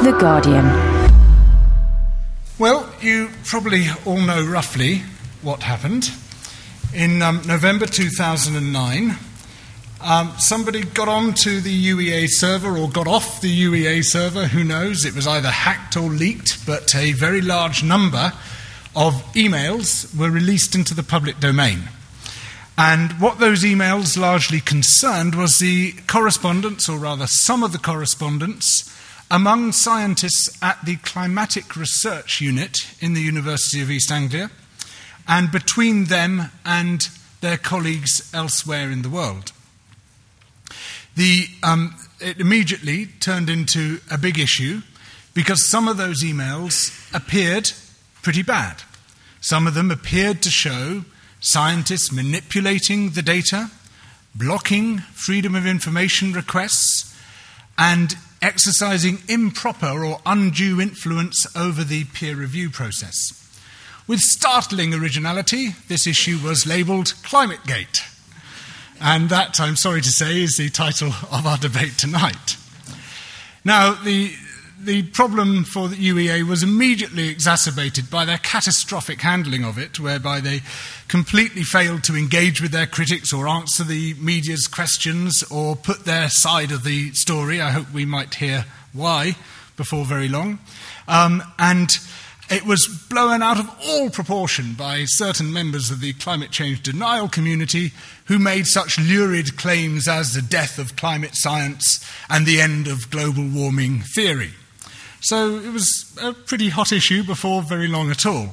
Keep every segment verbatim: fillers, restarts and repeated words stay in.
The Guardian. Well, you probably all know roughly what happened. In um, November two thousand nine, um, somebody got onto the U E A server or got off the U E A server, who knows, it was either hacked or leaked, but a very large number of emails were released into the public domain. And what those emails largely concerned was the correspondence, or rather some of the correspondence, among scientists at the Climatic Research Unit in the University of East Anglia, and between them and their colleagues elsewhere in the world. The, um, it immediately turned into a big issue because some of those emails appeared pretty bad. Some of them appeared to show scientists manipulating the data, blocking freedom of information requests, and exercising improper or undue influence over the peer review process. With startling originality, this issue was labelled ClimateGate. And that, I'm sorry to say, is the title of our debate tonight. Now, the The problem for the U E A was immediately exacerbated by their catastrophic handling of it, whereby they completely failed to engage with their critics or answer the media's questions or put their side of the story. I hope we might hear why before very long. Um, and it was blown out of all proportion by certain members of the climate change denial community who made such lurid claims as the death of climate science and the end of global warming theory. So it was a pretty hot issue before very long at all.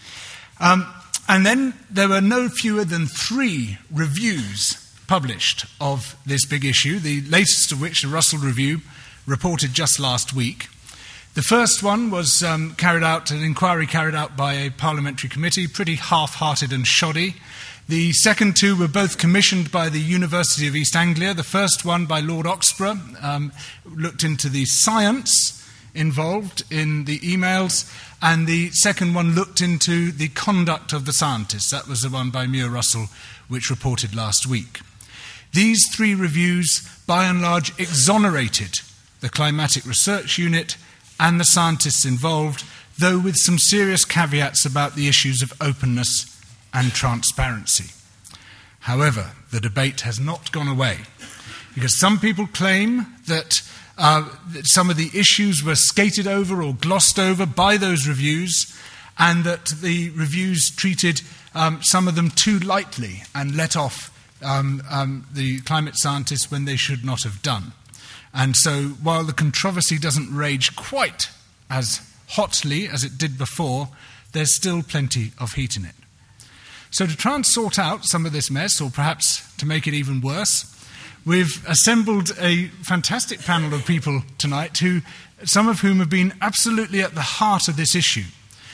Um, and then there were no fewer than three reviews published of this big issue, the latest of which, the Russell Review, reported just last week. The first one was um, carried out, an inquiry carried out by a parliamentary committee, pretty half-hearted and shoddy. The second two were both commissioned by the University of East Anglia. The first one by Lord Oxburgh, um, looked into the science involved in the emails, and the second one looked into the conduct of the scientists. That was the one by Muir Russell, which reported last week. These three reviews, by and large, exonerated the Climatic Research Unit and the scientists involved, though with some serious caveats about the issues of openness and transparency. However, the debate has not gone away, because some people claim that Uh, that some of the issues were skated over or glossed over by those reviews, and that the reviews treated um, some of them too lightly and let off um, um, the climate scientists when they should not have done. And so while the controversy doesn't rage quite as hotly as it did before, there's still plenty of heat in it. So to try and sort out some of this mess, or perhaps to make it even worse, we've assembled a fantastic panel of people tonight, who, some of whom have been absolutely at the heart of this issue.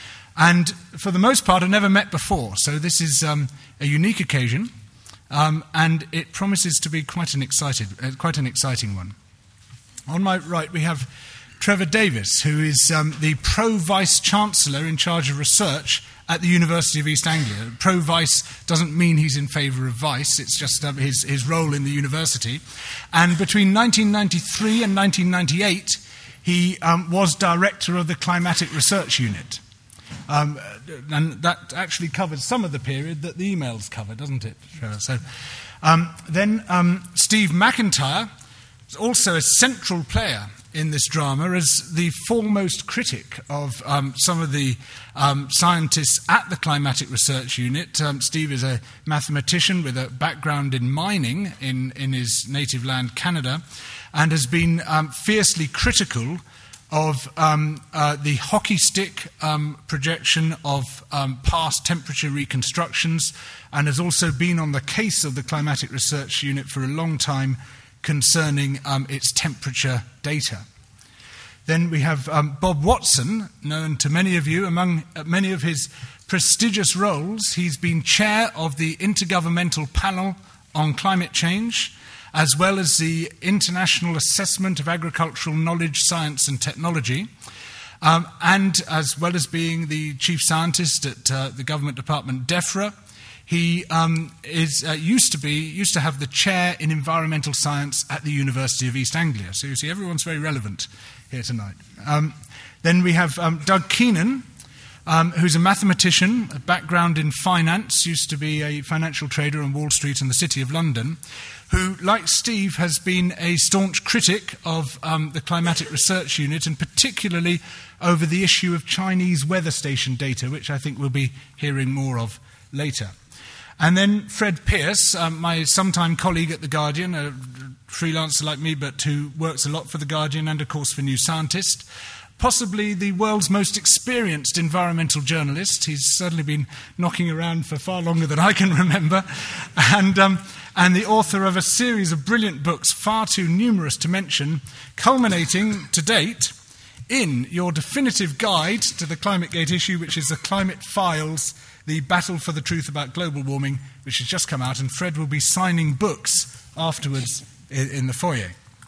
And for the most part, have never met before. So this is um, a unique occasion, um, and it promises to be quite an excited, uh, quite an exciting one. On my right, we have Trevor Davis, who is um, the Pro-Vice-Chancellor in charge of research at the University of East Anglia. Pro-Vice doesn't mean he's in favour of vice, it's just uh, his, his role in the university. And between nineteen ninety-three and nineteen ninety-eight, he um, was director of the Climatic Research Unit. Um, and that actually covers some of the period that the emails cover, doesn't it, Trevor? So, um, then um, Steve McIntyre is also a central player in this drama as the foremost critic of um, some of the um, scientists at the Climatic Research Unit. Um, Steve is a mathematician with a background in mining in, in his native land, Canada, and has been um, fiercely critical of um, uh, the hockey stick um, projection of um, past temperature reconstructions, and has also been on the case of the Climatic Research Unit for a long time concerning um, its temperature data. Then we have um, Bob Watson, known to many of you. Among uh, many of his prestigious roles, he's been chair of the Intergovernmental Panel on Climate Change, as well as the International Assessment of Agricultural Knowledge, Science and Technology, um, and as well as being the chief scientist at uh, the government department DEFRA. He um, is uh, used to be used to have the chair in environmental science at the University of East Anglia. So you see, everyone's very relevant here tonight. Um, then we have um, Doug Keenan, um, who's a mathematician, a background in finance, used to be a financial trader on Wall Street in the City of London, who, like Steve, has been a staunch critic of um, the Climatic Research Unit, and particularly over the issue of Chinese weather station data, which I think we'll be hearing more of later. And then Fred Pearce, um, my sometime colleague at The Guardian, a freelancer like me, but who works a lot for The Guardian and, of course, for New Scientist. Possibly the world's most experienced environmental journalist. He's certainly been knocking around for far longer than I can remember. And, um, and the author of a series of brilliant books, far too numerous to mention, culminating to date in your definitive guide to the ClimateGate issue, which is the Climate Files, the battle for the truth about global warming, which has just come out, and Fred will be signing books afterwards in, in the foyer.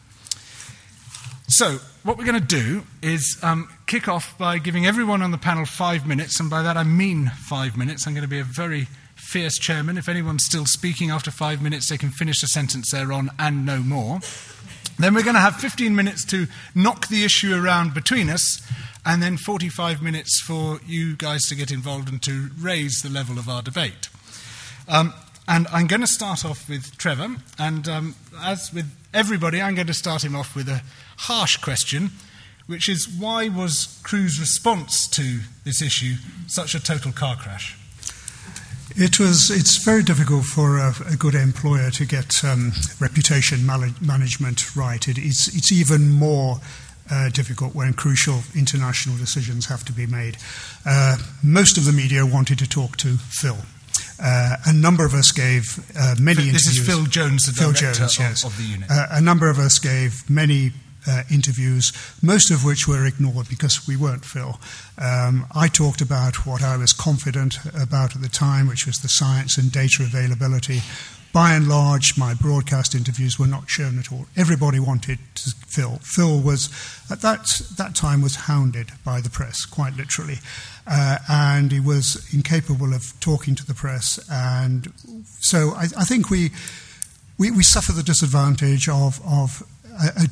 So, what we're going to do is um, kick off by giving everyone on the panel five minutes, and by that I mean five minutes. I'm going to be a very fierce chairman. If anyone's still speaking after five minutes, they can finish the sentence they're on and no more. Then we're going to have fifteen minutes to knock the issue around between us, and then forty-five minutes for you guys to get involved and to raise the level of our debate. Um, and I'm going to start off with Trevor, and um, as with everybody, I'm going to start him off with a harsh question, which is, why was Crew's response to this issue such a total car crash? It was. It's very difficult for a, a good employer to get um, reputation mal- management right. It, it's, it's even more uh, difficult when crucial international decisions have to be made. Uh, most of the media wanted to talk to Phil. Uh, a number of us gave uh, many this interviews. This is Phil Jones, the Phil director Jones, yes. of, of the unit. Uh, a number of us gave many Uh, interviews, most of which were ignored because we weren't Phil. Um, I talked about what I was confident about at the time, which was the science and data availability. By and large, my broadcast interviews were not shown at all. Everybody wanted to Phil. Phil was, at that, that time, was hounded by the press, quite literally. Uh, and he was incapable of talking to the press. And so I, I think we, we, we suffer the disadvantage of, of a, a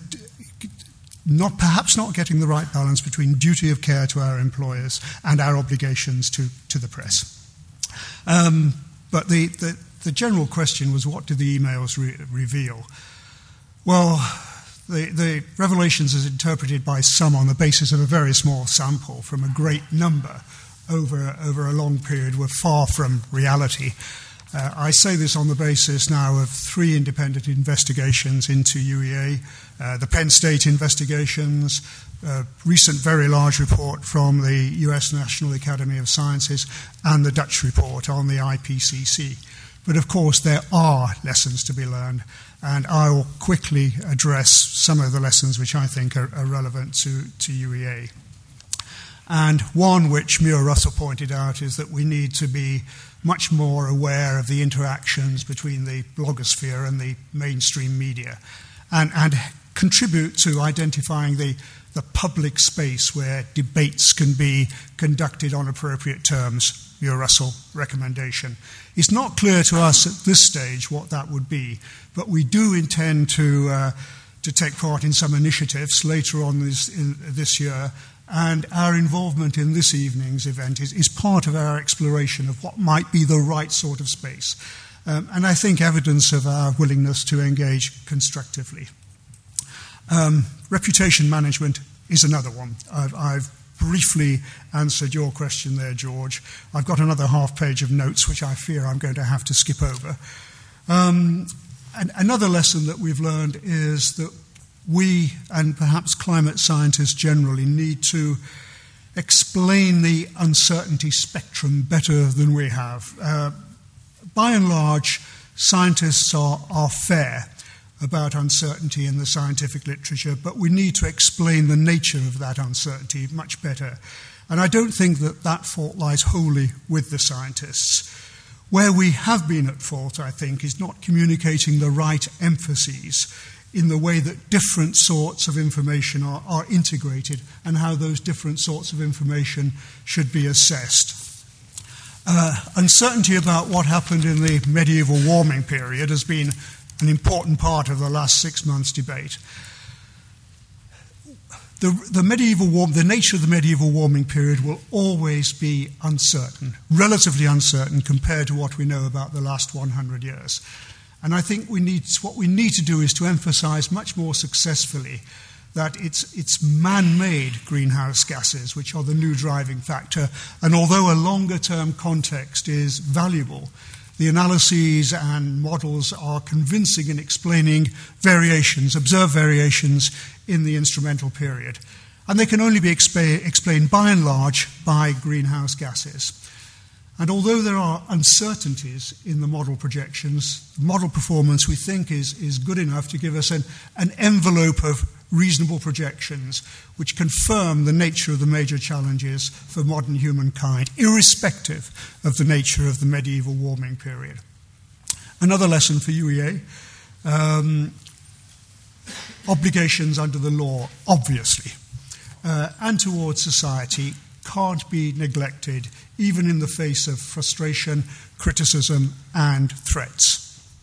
Not perhaps not getting the right balance between duty of care to our employers and our obligations to, to the press. Um, but the, the, the general question was, what did the emails re- reveal? Well, the, the revelations as interpreted by some on the basis of a very small sample from a great number over, over a long period were far from reality. Uh, I say this on the basis now of three independent investigations into U E A, uh, the Penn State investigations, a recent very large report from the U S National Academy of Sciences, and the Dutch report on the I P C C. But of course there are lessons to be learned, and I will quickly address some of the lessons which I think are, are relevant to, to U E A. And one which Muir Russell pointed out is that we need to be much more aware of the interactions between the blogosphere and the mainstream media, and, and contribute to identifying the, the public space where debates can be conducted on appropriate terms. Muir Russell recommendation. It's not clear to us at this stage what that would be, but we do intend to, uh, to take part in some initiatives later on this, in, this year. And our involvement in this evening's event is, is part of our exploration of what might be the right sort of space. Um, and I think evidence of our willingness to engage constructively. Um, reputation management is another one. I've, I've briefly answered your question there, George. I've got another half page of notes which I fear I'm going to have to skip over. Um, and another lesson that we've learned is that we, and perhaps climate scientists generally, need to explain the uncertainty spectrum better than we have. Uh, by and large, scientists are, are fair about uncertainty in the scientific literature, but we need to explain the nature of that uncertainty much better. And I don't think that that fault lies wholly with the scientists. Where we have been at fault, I think, is not communicating the right emphases in the way that different sorts of information are, are integrated and how those different sorts of information should be assessed. Uh, uncertainty about what happened in the medieval warming period has been an important part of the last six months' debate. The, the medieval warm, the nature of the medieval warming period will always be uncertain, relatively uncertain compared to what we know about the last one hundred years. And I think we need, what we need to do is to emphasize much more successfully that it's, it's man-made greenhouse gases which are the new driving factor. And although a longer-term context is valuable, the analyses and models are convincing in explaining variations, observed variations in the instrumental period. And they can only be expa- explained by and large by greenhouse gases. And although there are uncertainties in the model projections, model performance, we think, is, is good enough to give us an, an envelope of reasonable projections which confirm the nature of the major challenges for modern humankind, irrespective of the nature of the medieval warming period. Another lesson for U E A, um, obligations under the law, obviously, uh, and towards society can't be neglected, even in the face of frustration, criticism, and threats.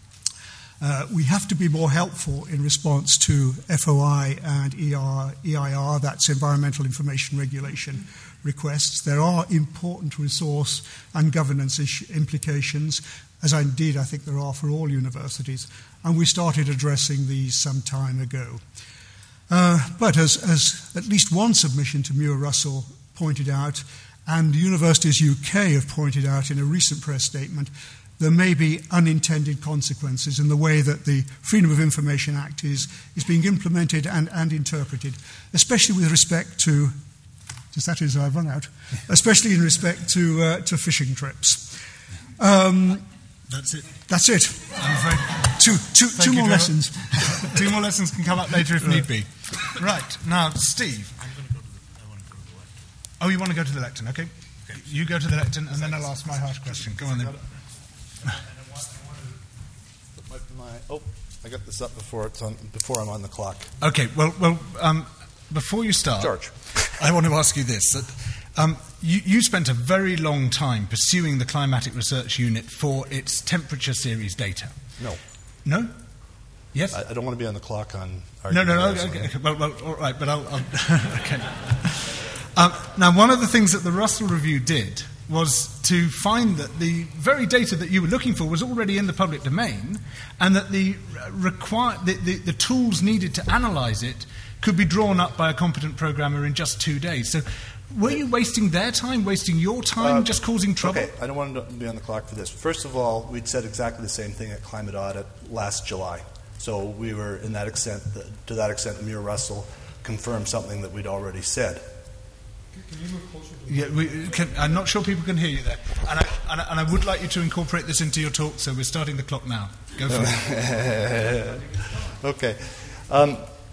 Uh, we have to be more helpful in response to F O I and E I R, that's Environmental Information Regulation requests. There are important resource and governance ish- implications, as indeed I think there are for all universities, and we started addressing these some time ago. Uh, but as, as at least one submission to Muir-Russell pointed out, and Universities U K have pointed out in a recent press statement, there may be unintended consequences in the way that the Freedom of Information Act is, is being implemented and, and interpreted, especially with respect to, just that is, I've run out, especially in respect to, uh, to fishing trips. Um, That's it. That's it. I'm afraid. Two, two, two more lessons. Two more lessons can come up later if need be. Right. Now, Steve. I'm going to go to the, I want to go to the lectern. Oh, you want to go to the lectern, okay. okay. You go to the lectern, and then I'll ask my harsh question. Go on then. And I want, I want to put my, my, oh, I got this up before it's on, before I'm on the clock. Okay, well, well, um, before you start, George, I want to ask you this: that um, you, you spent a very long time pursuing the Climatic Research Unit for its temperature series data. No. No. Yes. I, I don't want to be on the clock on. No, no, no. Okay, okay, well, well, all right, but I'll. I'll okay. Um, now, one of the things that the Russell Review did was to find that the very data that you were looking for was already in the public domain, and that the, require, the, the, the tools needed to analyse it could be drawn up by a competent programmer in just two days. So were you wasting their time, wasting your time, uh, just causing trouble? Okay, I don't want to be on the clock for this. First of all, we'd said exactly the same thing at Climate Audit last July. So we were, in that extent, to that extent, Muir-Russell confirmed something that we'd already said. Can you move closer to the yeah, we can, I'm not sure people can hear you there. And I, and, I, and I would like you to incorporate this into your talk, so we're starting the clock now. Go for it. Okay. Um,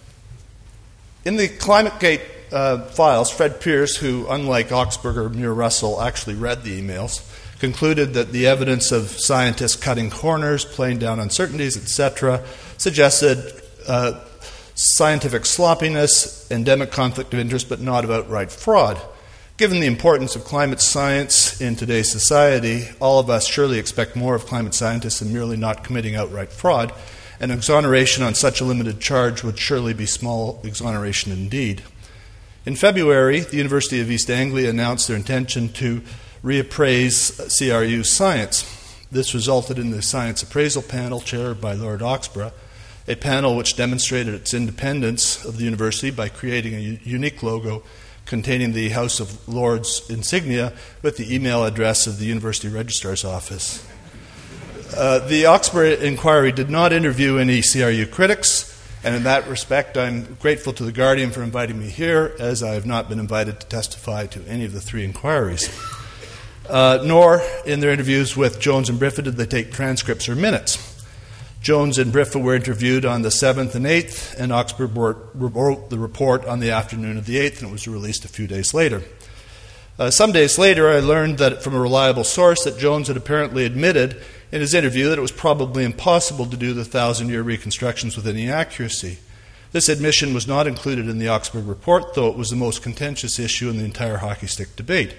in the ClimateGate uh, files, Fred Pierce, who, unlike Oxberg or Muir-Russell, actually read the emails, concluded that the evidence of scientists cutting corners, playing down uncertainties, et cetera, suggested uh, scientific sloppiness, endemic conflict of interest, but not of outright fraud. Given the importance of climate science in today's society, all of us surely expect more of climate scientists than merely not committing outright fraud, and exoneration on such a limited charge would surely be small exoneration indeed. In February, the University of East Anglia announced their intention to reappraise C R U science. This resulted in the Science Appraisal Panel chaired by Lord Oxburgh, a panel which demonstrated its independence of the university by creating a u- unique logo containing the House of Lords insignia with the email address of the University Registrar's Office. Uh, the Oxburgh inquiry did not interview any C R U critics, and in that respect I'm grateful to The Guardian for inviting me here, as I have not been invited to testify to any of the three inquiries. Uh, nor, in their interviews with Jones and Briffa, did they take transcripts or minutes. Jones and Briffa were interviewed on the seventh and eighth, and Oxburgh wrote the report on the afternoon of the eighth, and it was released a few days later. Uh, some days later, I learned that from a reliable source that Jones had apparently admitted in his interview that it was probably impossible to do the thousand-year reconstructions with any accuracy. This admission was not included in the Oxburgh report, though it was the most contentious issue in the entire hockey stick debate.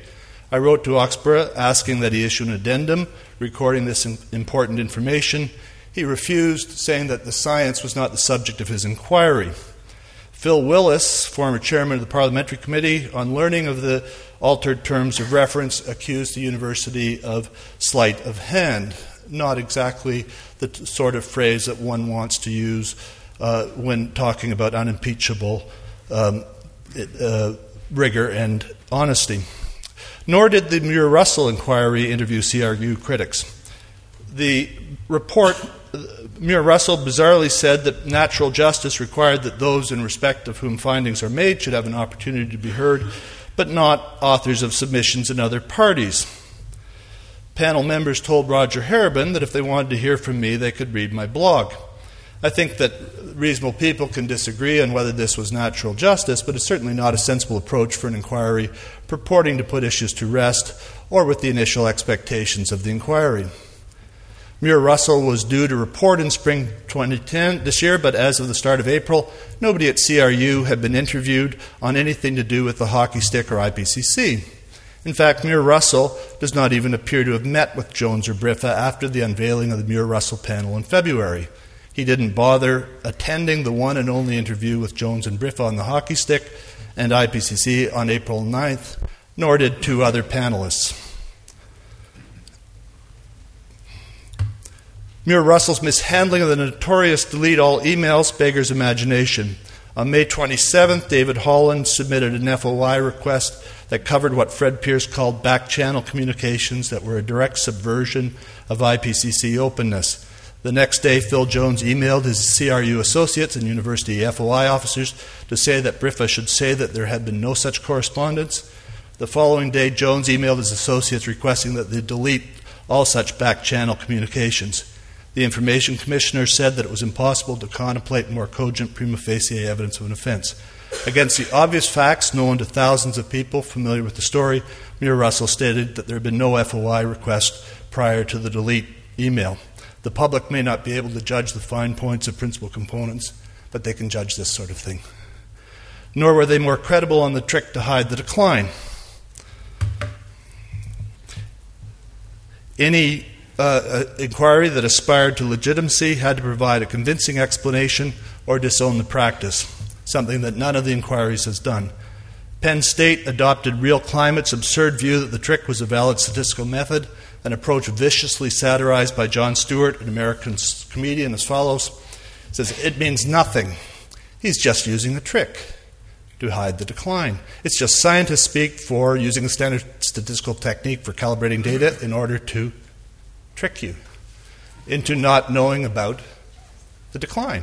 I wrote to Oxborough asking that he issue an addendum recording this important information. He refused, saying that the science was not the subject of his inquiry. Phil Willis, former chairman of the Parliamentary Committee, on learning of the altered terms of reference, accused the university of sleight of hand, not exactly the t- sort of phrase that one wants to use uh, when talking about unimpeachable um, uh, rigor and honesty. Nor did the Muir-Russell inquiry interview C R U critics. The report, Muir-Russell bizarrely said that natural justice required that those in respect of whom findings are made should have an opportunity to be heard, but not authors of submissions in other parties. Panel members told Roger Haribin that if they wanted to hear from me, they could read my blog. I think that reasonable people can disagree on whether this was natural justice, but it's certainly not a sensible approach for an inquiry purporting to put issues to rest or with the initial expectations of the inquiry. Muir-Russell was due to report in spring twenty ten this year, but as of the start of April, nobody at C R U had been interviewed on anything to do with the hockey stick or I P C C. In fact, Muir-Russell does not even appear to have met with Jones or Briffa after the unveiling of the Muir-Russell panel in February. He didn't bother attending the one and only interview with Jones and Briffa on the hockey stick and I P C C on April ninth, nor did two other panelists. Muir-Russell's mishandling of the notorious delete all emails beggars imagination. On May twenty-seventh, David Holland submitted an F O I request that covered what Fred Pierce called back-channel communications that were a direct subversion of I P C C openness. The next day, Phil Jones emailed his C R U associates and university F O I officers to say that Briffa should say that there had been no such correspondence. The following day, Jones emailed his associates requesting that they delete all such back-channel communications. The Information Commissioner said that it was impossible to contemplate more cogent prima facie evidence of an offense. Against the obvious facts known to thousands of people familiar with the story, Muir-Russell stated that there had been no F O I request prior to the delete email. The public may not be able to judge the fine points of principal components, but they can judge this sort of thing. Nor were they more credible on the trick to hide the decline. Any uh, inquiry that aspired to legitimacy had to provide a convincing explanation or disown the practice, something that none of the inquiries has done. Penn State adopted Real Climate's absurd view that the trick was a valid statistical method, an approach viciously satirized by Jon Stewart, an American comedian, as follows. It says, "It means nothing. He's just using a trick to hide the decline. It's just scientists speak for using a standard statistical technique for calibrating data in order to trick you into not knowing about the decline."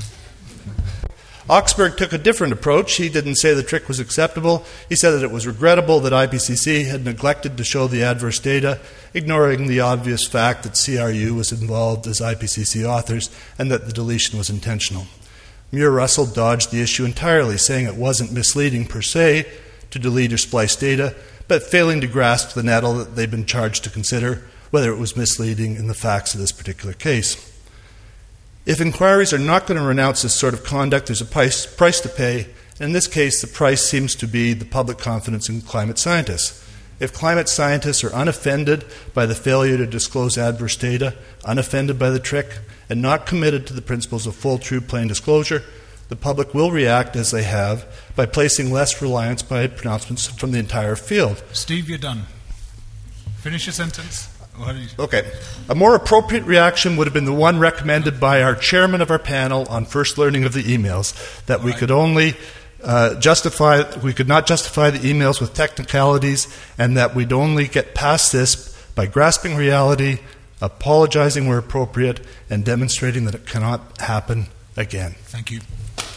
Oxburgh took a different approach. He didn't say the trick was acceptable. He said that it was regrettable that I P C C had neglected to show the adverse data, ignoring the obvious fact that C R U was involved as I P C C authors and that the deletion was intentional. Muir-Russell dodged the issue entirely, saying it wasn't misleading per se to delete or splice data, but failing to grasp the nettle that they'd been charged to consider, whether it was misleading in the facts of this particular case. If inquiries are not going to renounce this sort of conduct, there's a price, price to pay. In this case, the price seems to be the public confidence in climate scientists. If climate scientists are unoffended by the failure to disclose adverse data, unoffended by the trick, and not committed to the principles of full, true, plain disclosure, the public will react as they have by placing less reliance by pronouncements from the entire field. Steve, you're done. Finish your sentence. Okay. A more appropriate reaction would have been the one recommended by our chairman of our panel on first learning of the emails, that we could only uh, justify, we could not justify the emails with technicalities, and that we'd only get past this by grasping reality, apologizing where appropriate, and demonstrating that it cannot happen again. Thank you.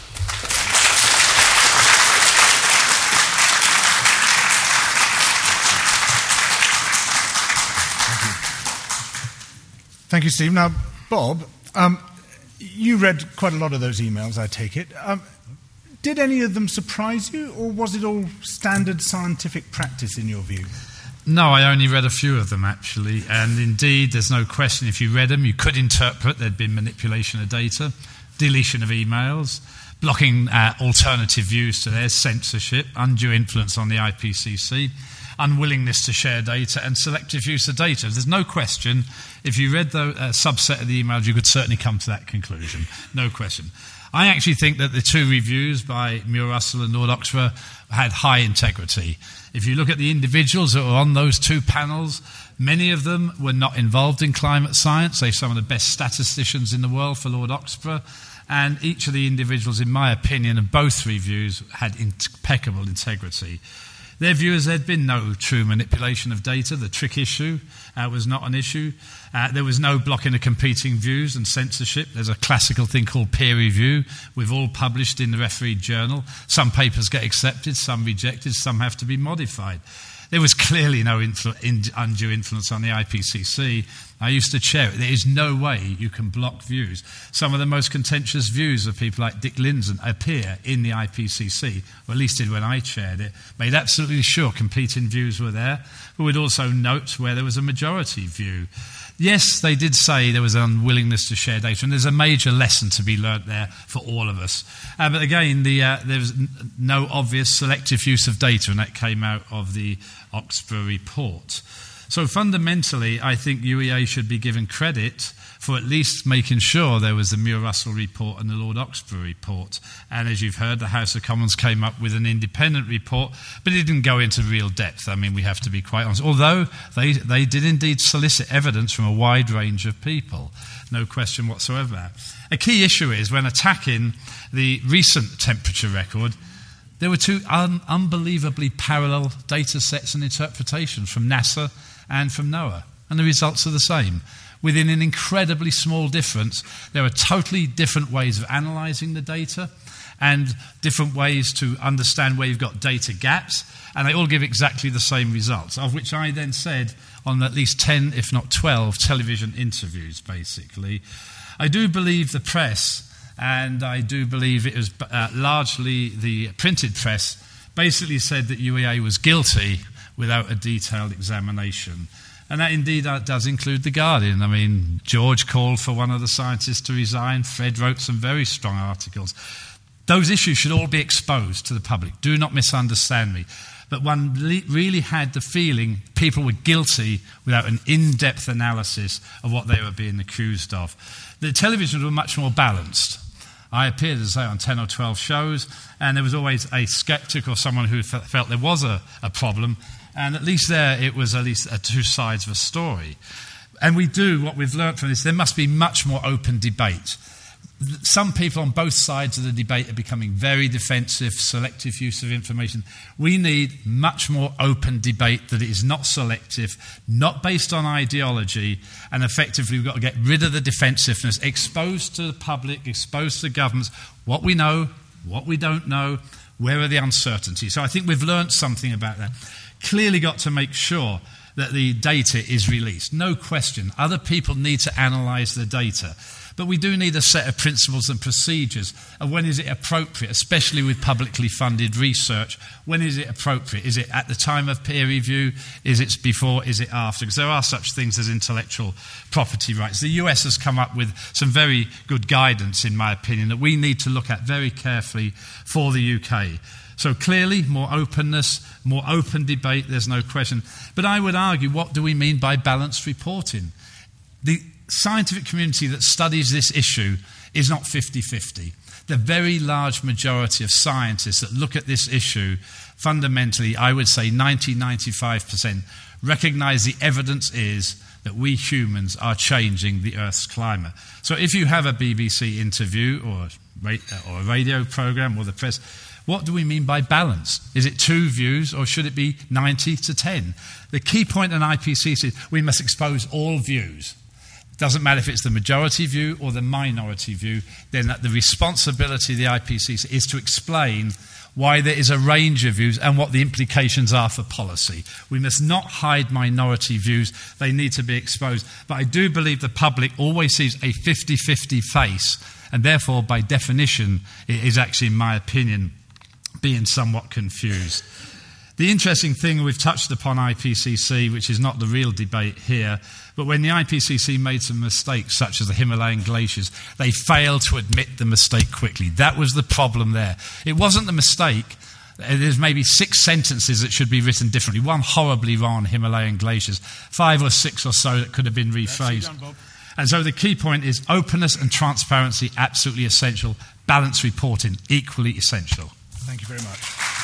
Thank you, Steve. Now, Bob, um, you read quite a lot of those emails, I take it. Um, did any of them surprise you, or was it all standard scientific practice in your view? No, I only read a few of them, actually. And indeed, there's no question, if you read them, you could interpret there'd been manipulation of data, deletion of emails, blocking uh, alternative views to theirs, censorship, undue influence on the I P C C. unwillingness to share data and selective use of data. There's no question, if you read the uh, subset of the emails, you could certainly come to that conclusion. No question. I actually think that the two reviews by Muir-Russell and Lord Oxburgh had high integrity. If you look at the individuals that were on those two panels, many of them were not involved in climate science. They're some of the best statisticians in the world for Lord Oxburgh. And each of the individuals, in my opinion, of both reviews had impeccable integrity. Their view is there'd been no true manipulation of data. The trick issue uh, was not an issue. Uh, there was no blocking of competing views and censorship. There's a classical thing called peer review. We've all published in the refereed journal. Some papers get accepted, some rejected, some have to be modified. There was clearly no influ- in, undue influence on the I P C C. I used to chair it. There is no way you can block views. Some of the most contentious views of people like Dick Lindzen appear in the I P C C, or at least did when I chaired it. Made absolutely sure competing views were there, but would also note where there was a majority view. Yes, they did say there was an unwillingness to share data, and there's a major lesson to be learnt there for all of us. Uh, but again, the, uh, there was n- no obvious selective use of data, and that came out of the Oxburgh report. So fundamentally, I think U E A should be given credit for at least making sure there was the Muir-Russell report and the Lord Oxburgh report. And as you've heard, the House of Commons came up with an independent report, but it didn't go into real depth. I mean, we have to be quite honest. Although they, they did indeed solicit evidence from a wide range of people. No question whatsoever. A key issue is when attacking the recent temperature record, there were two un- unbelievably parallel data sets and interpretations from NASA and from NOAA, and the results are the same. Within an incredibly small difference, there are totally different ways of analysing the data and different ways to understand where you've got data gaps, and they all give exactly the same results, of which I then said on at least ten, if not twelve, television interviews, basically. I do believe the press, and I do believe it was uh, largely the printed press, basically said that U E A was guilty without a detailed examination. And that indeed uh, does include The Guardian. I mean, George called for one of the scientists to resign. Fred wrote some very strong articles. Those issues should all be exposed to the public. Do not misunderstand me. But one le- really had the feeling people were guilty without an in-depth analysis of what they were being accused of. The televisions were much more balanced. I appeared, as I say, on ten or twelve shows, and there was always a skeptic or someone who f- felt there was a, a problem. And at least there, it was at least uh, two sides of a story. And we do, what we've learnt from this, there must be much more open debate. Some people on both sides of the debate are becoming very defensive, selective use of information. We need much more open debate that is not selective, not based on ideology, and effectively we've got to get rid of the defensiveness, exposed to the public, exposed to the governments, what we know, what we don't know, where are the uncertainties. So I think we've learnt something about that. Clearly got to make sure that the data is released. No question. Other people need to analyse the data. But we do need a set of principles and procedures of when is it appropriate, especially with publicly funded research. When is it appropriate? Is it at the time of peer review? Is it before? Is it after? Because there are such things as intellectual property rights. The U S has come up with some very good guidance, in my opinion, that we need to look at very carefully for the U K. So clearly, more openness, more open debate, there's no question. But I would argue, what do we mean by balanced reporting? The scientific community that studies this issue is not fifty-fifty. The very large majority of scientists that look at this issue, fundamentally, I would say ninety, ninety-five percent, recognise the evidence is that we humans are changing the Earth's climate. So if you have a B B C interview or a, or a radio programme or the press, what do we mean by balanced? Is it two views or should it be ninety to ten? The key point in I P C C is we must expose all views. Doesn't matter if it's the majority view or the minority view, then the responsibility of the I P C C is to explain why there is a range of views and what the implications are for policy. We must not hide minority views. They need to be exposed. But I do believe the public always sees a fifty-fifty face, and therefore, by definition, it is actually, in my opinion, being somewhat confused. The interesting thing, we've touched upon I P C C, which is not the real debate here, but when the I P C C made some mistakes, such as the Himalayan glaciers, they failed to admit the mistake quickly. That was the problem there. It wasn't the mistake There's maybe six sentences that should be written differently. One horribly wrong, Himalayan glaciers. Five or six or so that could have been rephrased. Done, Bob. And so the key point is openness and transparency, absolutely essential. Balanced reporting, equally essential. Thank you very much.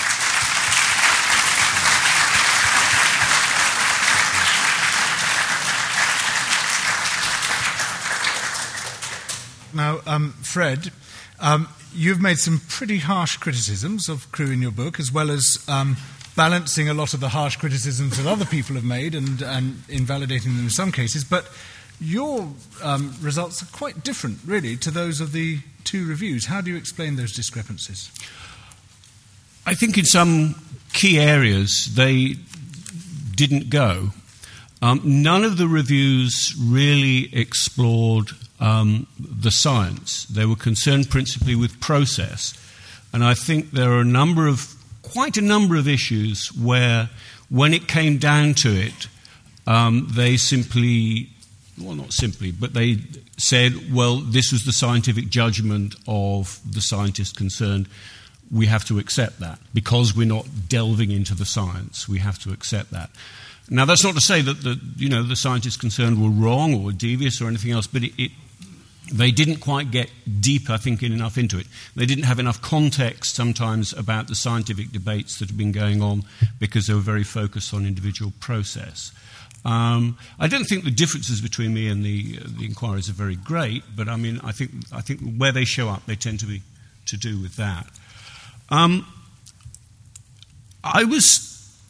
Now, um, Fred, um, you've made some pretty harsh criticisms of Crewe in your book, as well as um, balancing a lot of the harsh criticisms that other people have made and, and invalidating them in some cases. But your um, results are quite different, really, to those of the two reviews. How do you explain those discrepancies? I think in some key areas they didn't go. Um, none of the reviews really explored um, the science. They were concerned principally with process. And I think there are a number of, quite a number of issues where, when it came down to it, um, they simply, well, not simply, but they said, well, this was the scientific judgment of the scientists concerned. We have to accept that. Because we're not delving into the science, we have to accept that. Now, that's not to say that the, you know, the scientists concerned were wrong or devious or anything else, but it, it, they didn't quite get deep, I think, enough into it. They didn't have enough context sometimes about the scientific debates that have been going on because they were very focused on individual process. Um, I don't think the differences between me and the, uh, the inquiries are very great, but I mean, I think, I think where they show up, they tend to be to do with that. Um, I was...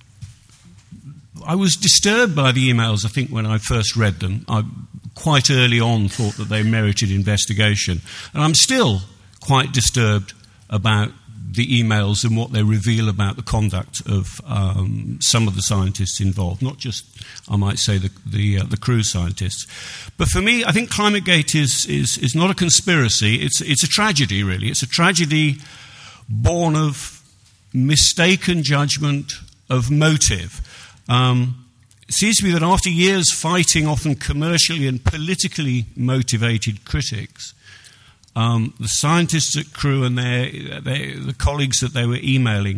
I was disturbed by the emails, I think, when I first read them. I quite early on thought that they merited investigation. And I'm still quite disturbed about the emails and what they reveal about the conduct of um, some of the scientists involved, not just, I might say, the the, uh, the Crewe scientists. But for me, I think ClimateGate is, is, is not a conspiracy. It's, it's a tragedy, really. It's a tragedy born of mistaken judgment of motive. Um, it seems to me that after years fighting often commercially and politically motivated critics, um, the scientists at Crewe and their, their, the colleagues that they were emailing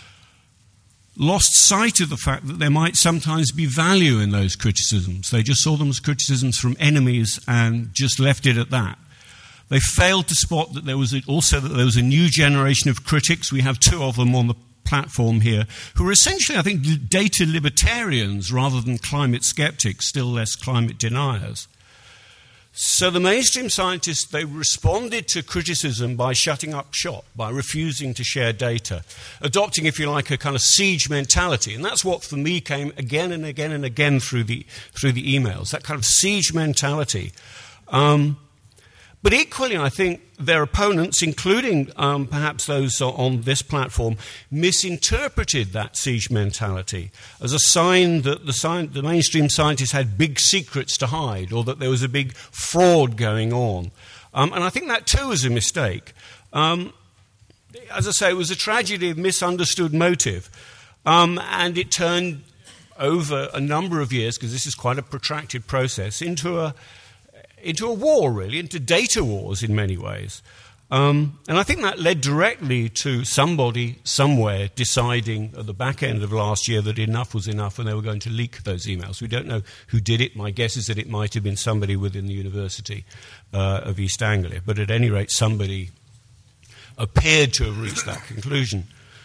lost sight of the fact that there might sometimes be value in those criticisms. They just saw them as criticisms from enemies and just left it at that. They failed to spot that there was a, also that there was a new generation of critics. We have two of them on the platform here, who are essentially, I think, data libertarians rather than climate skeptics, still less climate deniers. So the mainstream scientists, they responded to criticism by shutting up shop, by refusing to share data, adopting, if you like, a kind of siege mentality. And that's what, for me, came again and again and again through the, through the emails, that kind of siege mentality. Um, But equally, I think their opponents, including um, perhaps those on this platform, misinterpreted that siege mentality as a sign that the, sci- the mainstream scientists had big secrets to hide or that there was a big fraud going on. Um, and I think that too is a mistake. Um, as I say, it was a tragedy of misunderstood motive. Um, and it turned over a number of years, because this is quite a protracted process, into a into a war, really, into data wars in many ways. Um, and I think that led directly to somebody somewhere deciding at the back end of last year that enough was enough and they were going to leak those emails. We don't know who did it. My guess is that it might have been somebody within the University uh, of East Anglia. But at any rate, somebody appeared to have reached that conclusion.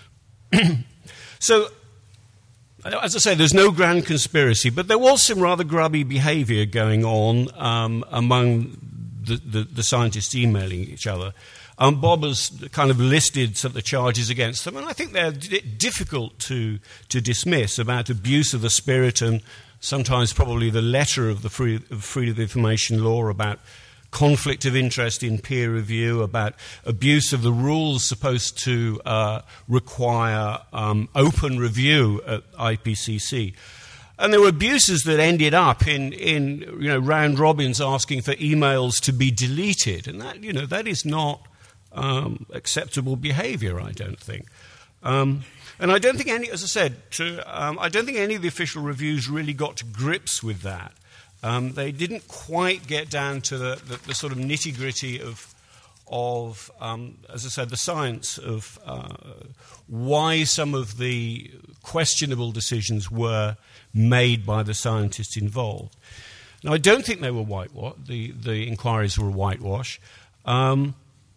So, as I say, there's no grand conspiracy, but there was some rather grubby behaviour going on um, among the, the, the scientists emailing each other. Um, Bob has kind of listed some of the charges against them, and I think they're d- difficult to, to dismiss, about abuse of the spirit and sometimes probably the letter of the free, of freedom of information law, about conflict of interest in peer review, about abuse of the rules supposed to uh, require um, open review at I P C C. And there were abuses that ended up in, in you know, round robins asking for emails to be deleted. And that, you know, that is not um, acceptable behaviour, I don't think. Um, and I don't think any, as I said, to, um, I don't think any of the official reviews really got to grips with that. Um, they didn't quite get down to the, the, the sort of nitty-gritty of of, um, as I said, the science of uh, why some of the questionable decisions were made by the scientists involved. Now, I don't think they were whitewash. The, the inquiries were whitewash. Um,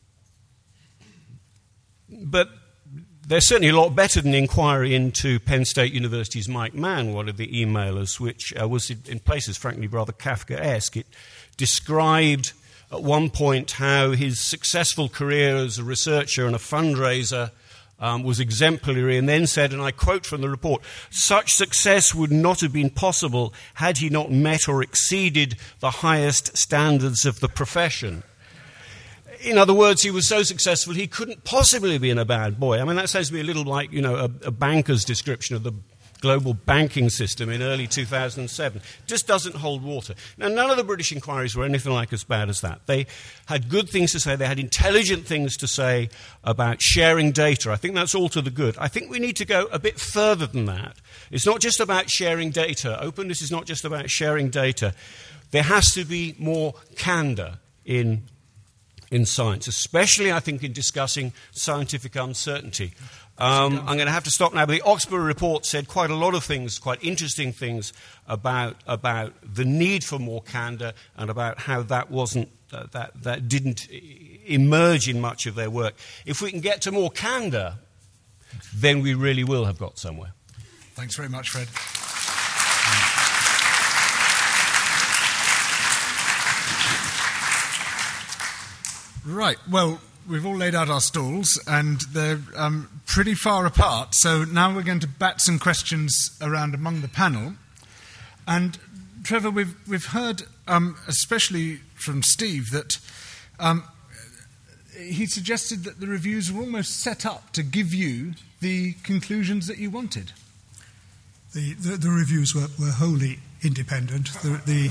but they're certainly a lot better than the inquiry into Penn State University's Mike Mann, one of the emailers, which uh, was in, in places, frankly, rather Kafkaesque. It described at one point how his successful career as a researcher and a fundraiser um, was exemplary, and then said, and I quote from the report, "Such success would not have been possible had he not met or exceeded the highest standards of the profession." In other words, he was so successful he couldn't possibly be in a bad boy. I mean, that sounds to be a little like, you know, a, a banker's description of the global banking system in early two thousand seven. Just doesn't hold water. Now, none of the British inquiries were anything like as bad as that. They had good things to say. They had intelligent things to say about sharing data. I think that's all to the good. I think we need to go a bit further than that. It's not just about sharing data. Openness is not just about sharing data. There has to be more candor in in science, especially, I think, in discussing scientific uncertainty. Um, I'm going to have to stop now, but the Oxford report said quite a lot of things, quite interesting things about about the need for more candor and about how that wasn't uh, that that didn't emerge in much of their work. If we can get to more candor, then we really will have got somewhere. Thanks very much, Fred. Right, well, we've all laid out our stalls, and they're um, pretty far apart, so now we're going to bat some questions around among the panel. And, Trevor, we've, we've heard, um, especially from Steve, that um, he suggested that the reviews were almost set up to give you the conclusions that you wanted. The, the, the reviews were, were wholly independent. The... the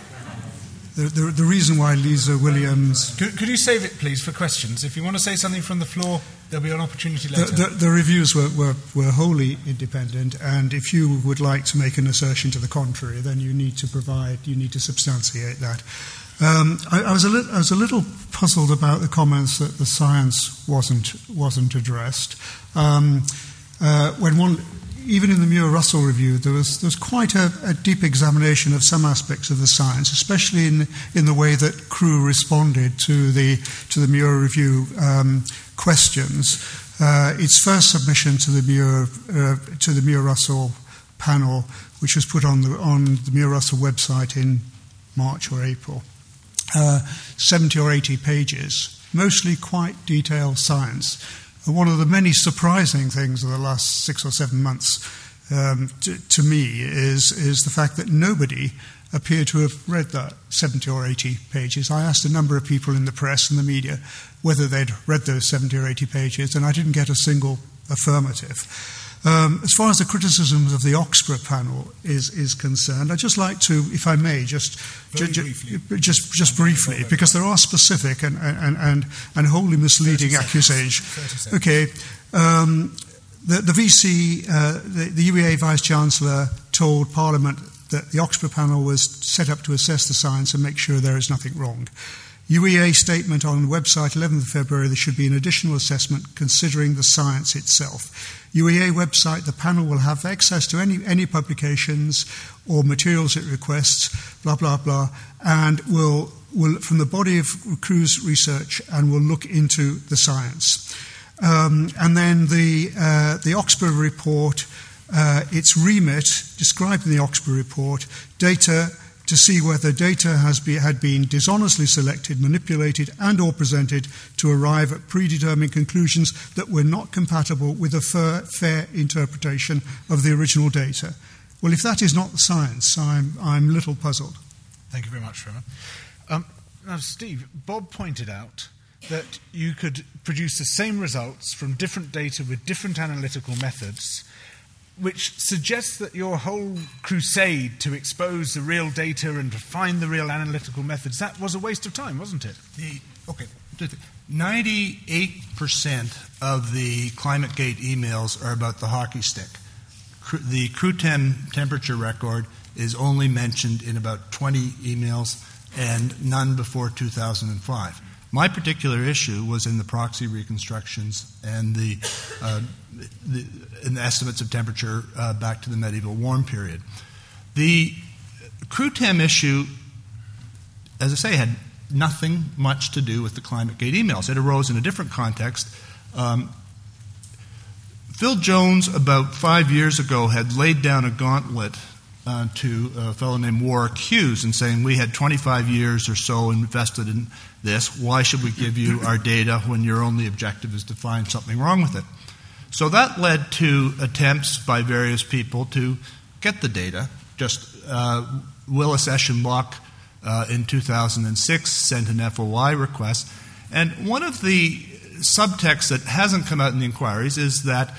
The, the, the reason why Lisa Williams... Could, could you save it, please, for questions? If you want to say something from the floor, there'll be an opportunity later. The, the, the reviews were, were, were wholly independent, and if you would like to make an assertion to the contrary, then you need to provide, you need to substantiate that. Um, I, I, was a li- I was a little puzzled about the comments that the science wasn't, wasn't addressed. Um, uh, when one... Even in the Muir-Russell review, there was, there was quite a, a deep examination of some aspects of the science, especially in, in the way that Crewe responded to the, to the Muir review um, questions. Uh, its first submission to the Muir, uh, to the Muir-Russell panel, which was put on the, on the Muir-Russell website in March or April, uh, seventy or eighty pages, mostly quite detailed science. One of the many surprising things of the last six or seven months um, to, to me is, is the fact that nobody appeared to have read that seventy or eighty pages. I asked a number of people in the press and the media whether they'd read those seventy or eighty pages, and I didn't get a single affirmative. Um, as far as the criticisms of the Oxford panel is, is concerned, I'd just like to, if I may, just ju- briefly. just just briefly, because there are specific and and and, and wholly misleading accusations. Okay, um, the the V C, uh, the, the U E A Vice Chancellor told Parliament that the Oxford panel was set up to assess the science and make sure there is nothing wrong. U E A statement on the website, eleventh of February, there should be an additional assessment considering the science itself. U E A website, the panel will have access to any, any publications or materials it requests, blah, blah, blah, and will, will from the body of Crewe's research, and will look into the science. Um, and then the, uh, the Oxford report, uh, its remit, described in the Oxford report, data to see whether data has be, had been dishonestly selected, manipulated, and or presented to arrive at predetermined conclusions that were not compatible with a fair, fair interpretation of the original data. Well, if that is not the science, I'm, I'm a little puzzled. Thank you very much, Trevor. Um, now, Steve, Bob pointed out that you could produce the same results from different data with different analytical methods, which suggests that your whole crusade to expose the real data and to find the real analytical methods, that was a waste of time, wasn't it? The, okay. ninety-eight percent of the ClimateGate emails are about the hockey stick. The Crewe ten temperature record is only mentioned in about twenty emails and none before two thousand five. My particular issue was in the proxy reconstructions and the, uh, the, and the estimates of temperature uh, back to the medieval warm period. The CRUTEM issue, as I say, had nothing much to do with the ClimateGate emails. It arose in a different context. Um, Phil Jones, about five years ago, had laid down a gauntlet uh, to a fellow named Warwick Hughes and saying, we had twenty-five years or so invested in this. Why should we give you our data when your only objective is to find something wrong with it? So that led to attempts by various people to get the data. Just uh, Willis Eschenbach uh, in two thousand six sent an F O I request. And one of the subtexts that hasn't come out in the inquiries is that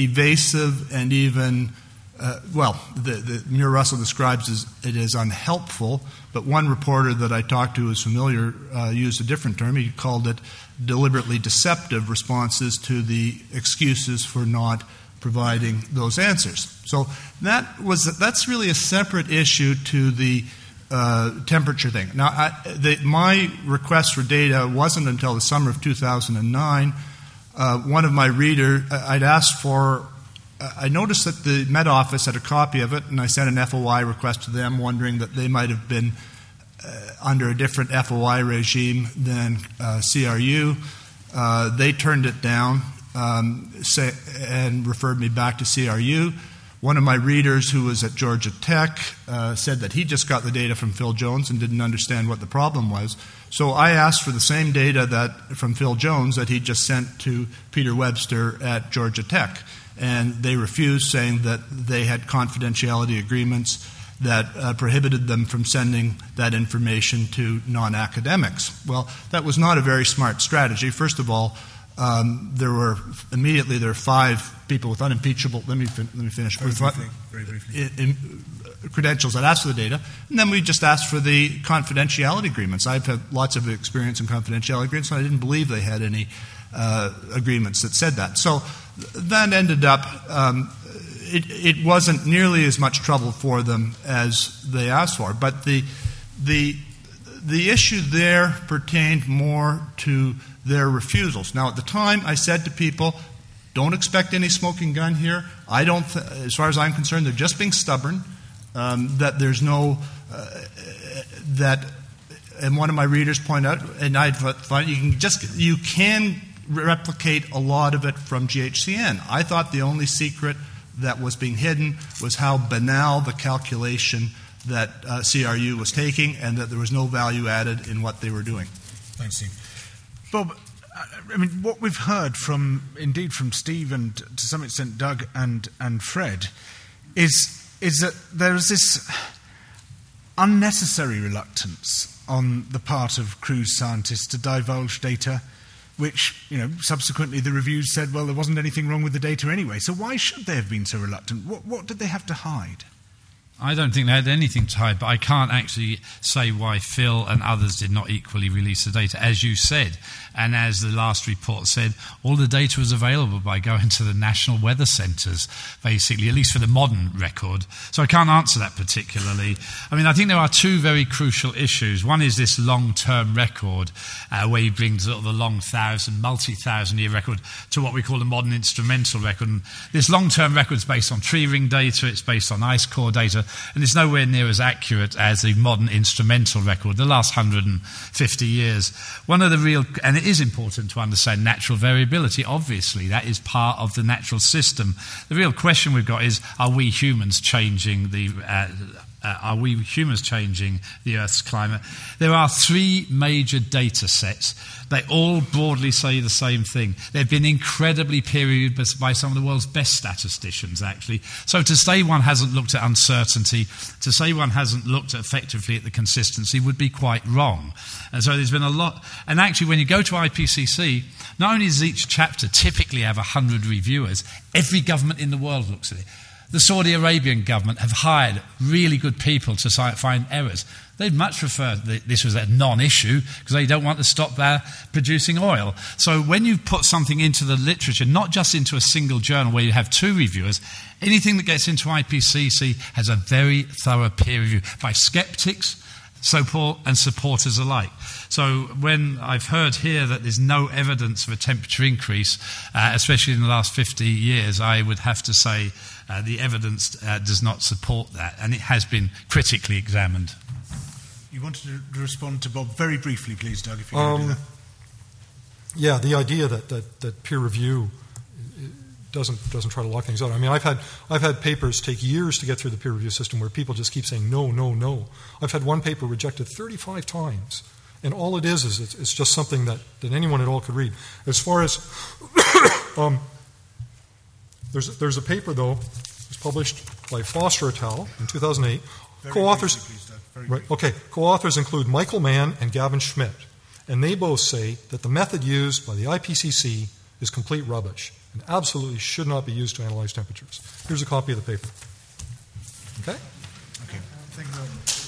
evasive and even, uh, well, the, the Muir Russell describes as, it as unhelpful, but one reporter that I talked to who is familiar uh, used a different term. He called it deliberately deceptive responses to the excuses for not providing those answers. So that was that's really a separate issue to the uh, temperature thing. Now, I, the, my request for data wasn't until the summer of two thousand nine. Uh, one of my readers, I'd asked for, uh, I noticed that the Met Office had a copy of it, and I sent an F O I request to them, wondering that they might have been uh, under a different F O I regime than uh, C R U. Uh, they turned it down. Um, say, and referred me back to C R U. One of my readers who was at Georgia Tech uh, said that he just got the data from Phil Jones and didn't understand what the problem was. So I asked for the same data that from Phil Jones that he just sent to Peter Webster at Georgia Tech. And they refused, saying that they had confidentiality agreements that uh, prohibited them from sending that information to non-academics. Well, that was not a very smart strategy. First of all, Um, there were immediately there were five people with unimpeachable. Let me fin- let me finish. Very briefly, very briefly. In, in, uh, credentials that asked for the data, and then we just asked for the confidentiality agreements. I've had lots of experience in confidentiality agreements, and I didn't believe they had any uh, agreements that said that. So that ended up. Um, it, it wasn't nearly as much trouble for them as they asked for, but the the the issue there pertained more to their refusals. Now, at the time, I said to people, don't expect any smoking gun here. I don't, th- as far as I'm concerned, they're just being stubborn, um, that there's no, uh, that, and one of my readers pointed out, and I thought you can just, you can replicate a lot of it from G H C N. I thought the only secret that was being hidden was how banal the calculation that uh, C R U was taking, and that there was no value added in what they were doing. Thanks, Steve. Bob, I mean, what we've heard from, indeed, from Steve and to some extent Doug and, and Fred, is is that there is this unnecessary reluctance on the part of cruise scientists to divulge data, which, you know, subsequently the reviews said, well, there wasn't anything wrong with the data anyway. So why should they have been so reluctant? What, what did they have to hide? I don't think they had anything to hide, but I can't actually say why Phil and others did not equally release the data. As you said, and as the last report said, all the data was available by going to the national weather centres, basically, at least for the modern record. So I can't answer that particularly. I mean, I think there are two very crucial issues. One is this long-term record, uh, where you bring sort of the long thousand, multi-thousand year record to what we call the modern instrumental record. And this long-term record is based on tree ring data, it's based on ice core data, and it's nowhere near as accurate as the modern instrumental record, the last one hundred fifty years. One of the real, and it is important to understand natural variability, obviously, that is part of the natural system. The real question we've got is, are we humans changing the, uh, uh, are we humans changing the Earth's climate? There are three major data sets. They all broadly say the same thing. They've been incredibly peer-reviewed by some of the world's best statisticians, actually. So to say one hasn't looked at uncertainty, to say one hasn't looked effectively at the consistency would be quite wrong. And so there's been a lot. And actually, when you go to I P C C, not only does each chapter typically have one hundred reviewers, every government in the world looks at it. The Saudi Arabian government have hired really good people to find errors. They'd much prefer that this was a non-issue because they don't want to stop there producing oil. So when you put something into the literature, not just into a single journal where you have two reviewers, anything that gets into I P C C has a very thorough peer review by skeptics, support and supporters alike. So when I've heard here that there's no evidence of a temperature increase, uh, especially in the last fifty years, I would have to say uh, the evidence uh, does not support that, and it has been critically examined. You wanted to respond to Bob very briefly, please, Doug, if you um, can do that. Yeah, the idea that, that, that peer review doesn't doesn't try to lock things out. I mean, I've had I've had papers take years to get through the peer review system where people just keep saying no, no, no. I've had one paper rejected thirty-five times, and all it is is it's, it's just something that, that anyone at all could read. As far as um, there's a, there's a paper though, it was published by Foster et al. In two thousand eight. Very Co-authors, briefly, please, Doug. Very right? briefly. Okay. Co-authors include Michael Mann and Gavin Schmidt, and they both say that the method used by the I P C C is complete rubbish and absolutely should not be used to analyze temperatures. Here's a copy of the paper. Okay? Okay. Thank you very much.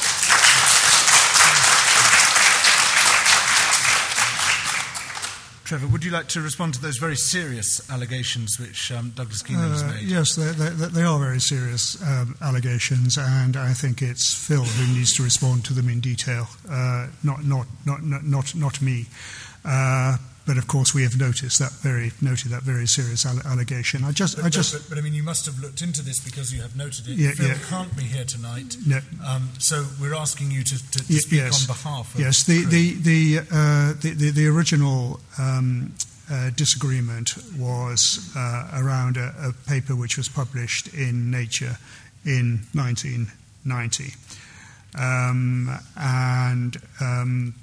Trevor, would you like to respond to those very serious allegations which um, Douglas Keenan has Uh, made? yes, they, they, they are very serious um, allegations, and I think it's Phil who needs to respond to them in detail, uh, not, not, not, not, not, not me. Uh, but of course, we have noticed that very noted that very serious alle- allegation. I just, But, I just, but, but, but I mean, you must have looked into this because you have noted it. Yeah, Phil yeah. can't be here tonight, No. um, so we're asking you to, to, to Y- speak yes. on behalf of yes, the Crew. the the, uh, the the the original um, uh, disagreement was uh, around a, a paper which was published in Nature in nineteen ninety, um, and um,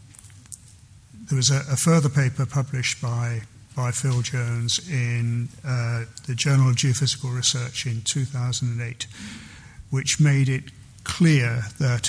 there was a, a further paper published by by Phil Jones in uh, the Journal of Geophysical Research in two thousand eight, which made it clear that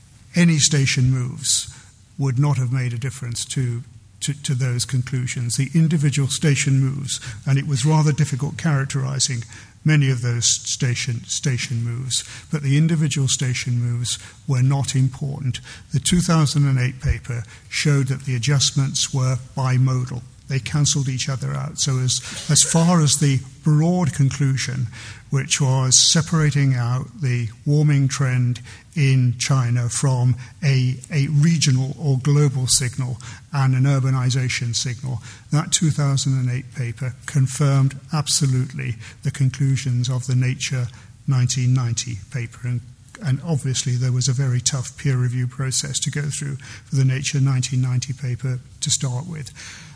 any station moves would not have made a difference to, to, to those conclusions. The individual station moves, and it was rather difficult characterizing many of those station, station moves, but the individual station moves were not important. The two thousand eight paper showed that the adjustments were bimodal. They cancelled each other out. So as, as far as the broad conclusion, which was separating out the warming trend in China from a, a regional or global signal and an urbanization signal, that two thousand eight paper confirmed absolutely the conclusions of the Nature nineteen ninety paper. And, and obviously there was a very tough peer review process to go through for the Nature nineteen ninety paper to start with.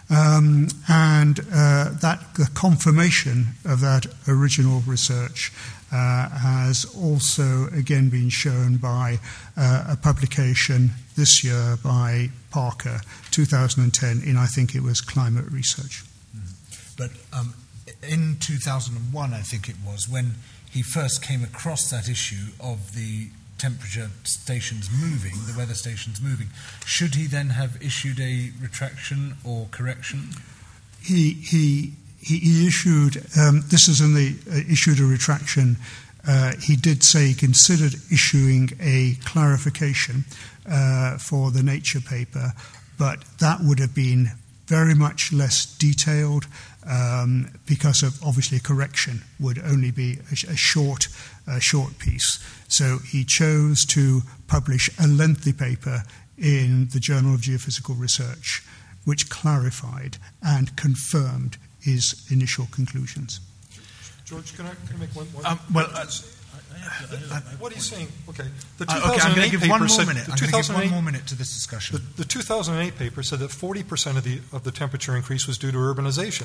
Um, and uh, that the confirmation of that original research uh, has also again been shown by uh, a publication this year by Parker, two thousand ten, in I think it was Climate Research. Mm. But um, in two thousand one, I think it was, when he first came across that issue of the temperature stations moving, the weather stations moving, should he then have issued a retraction or correction? He he he, he issued um, this is in the uh, issued a retraction. Uh, he did say he considered issuing a clarification uh, for the Nature paper, but that would have been very much less detailed um, because of obviously a correction would only be a, a short a short piece. So he chose to publish a lengthy paper in the Journal of Geophysical Research, which clarified and confirmed his initial conclusions. George, can I, can I make one? one Um, well, uh, what are you saying? Okay, the Uh, two thousand eight okay, I'm going to give paper one more said minute. the I'm going to give one 2008 more minute to this discussion. The, the two thousand eight paper said that forty percent of the of the temperature increase was due to urbanization.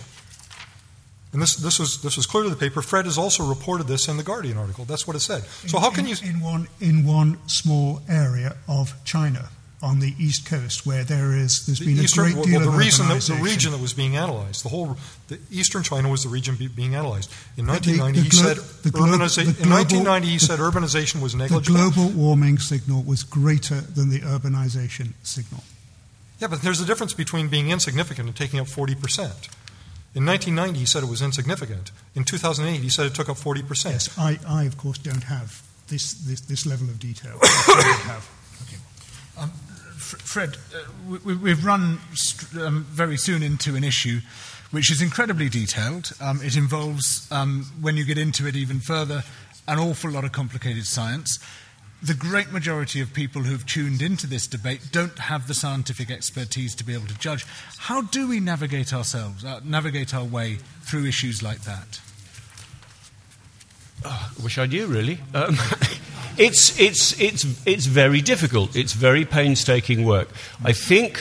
And this, this was this was clear to the paper. Fred has also reported this in the Guardian article. That's what it said. So in, how can in, you in one in one small area of China on the east coast where there is there's been the a eastern, great deal well, the of reason that, the urbanization. region that was being analyzed, the whole the eastern China was the region be, being analyzed. In The- nineteen ninety, the he glo- said the glo- urbaniza- the in global- nineteen ninety he said urbanization was The negligible. global warming signal was greater than the urbanization signal. Yeah, but there's a difference between being insignificant and taking up forty percent. In nineteen ninety, he said it was insignificant. In two thousand eight, he said it took up forty percent. Yes, I, I of course don't have this this, this level of detail. I don't have. Okay. Um, F- Fred, uh, we, we've run st- um, very soon into an issue which is incredibly detailed. Um, it involves, um, when you get into it even further, an awful lot of complicated science. the great majority of people who've tuned into this debate don't have the scientific expertise to be able to judge. How do we navigate ourselves, uh, navigate our way through issues like that? Oh, I wish I knew, really. Um, it's, it's, it's, it's very difficult. It's very painstaking work. I think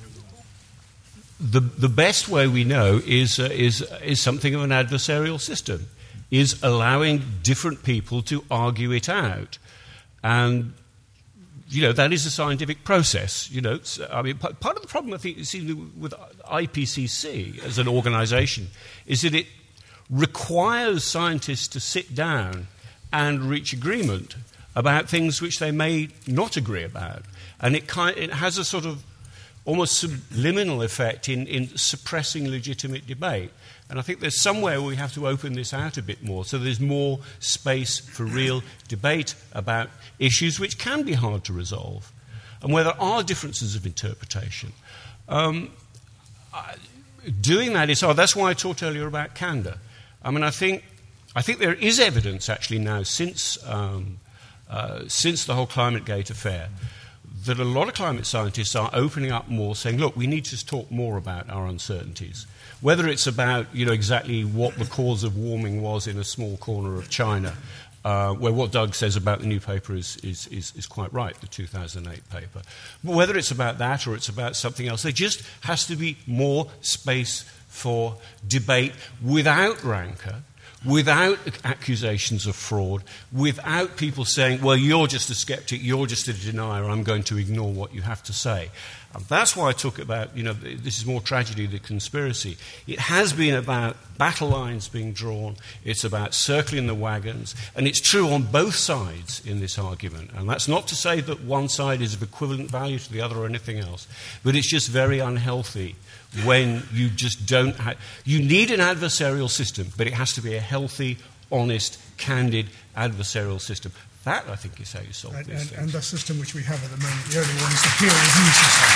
the, the best way we know is, uh, is, is something of an adversarial system, is allowing different people to argue it out. And, you know, that is a scientific process. You know, I mean, part of the problem, I think, you see with I P C C as an organisation is that it requires scientists to sit down and reach agreement about things which they may not agree about. And it, kind, it has a sort of almost subliminal effect in, in suppressing legitimate debate. And I think there's somewhere we have to open this out a bit more so there's more space for real debate about issues which can be hard to resolve and where there are differences of interpretation. Um, I, doing that is hard. That's why I talked earlier about candour. I mean, I think, I think there is evidence actually now since, um, uh, since the whole ClimateGate affair that a lot of climate scientists are opening up more, saying, look, we need to talk more about our uncertainties. Whether it's about, you know, exactly what the cause of warming was in a small corner of China, uh, where what Doug says about the new paper is, is, is, is quite right, the two thousand eight paper. But whether it's about that or it's about something else, there just has to be more space for debate without rancour, without accusations of fraud, without people saying, well, you're just a skeptic, you're just a denier, I'm going to ignore what you have to say. And that's why I talk about, you know, this is more tragedy than conspiracy. It has been about battle lines being drawn, it's about circling the wagons, and it's true on both sides in this argument. And that's not to say that one side is of equivalent value to the other or anything else, but it's just very unhealthy when you just don't have... You need an adversarial system, but it has to be a healthy, honest, candid adversarial system. That, I think, is how you solve and, these and, things. and the system which we have at the moment, the only one is the peer review system.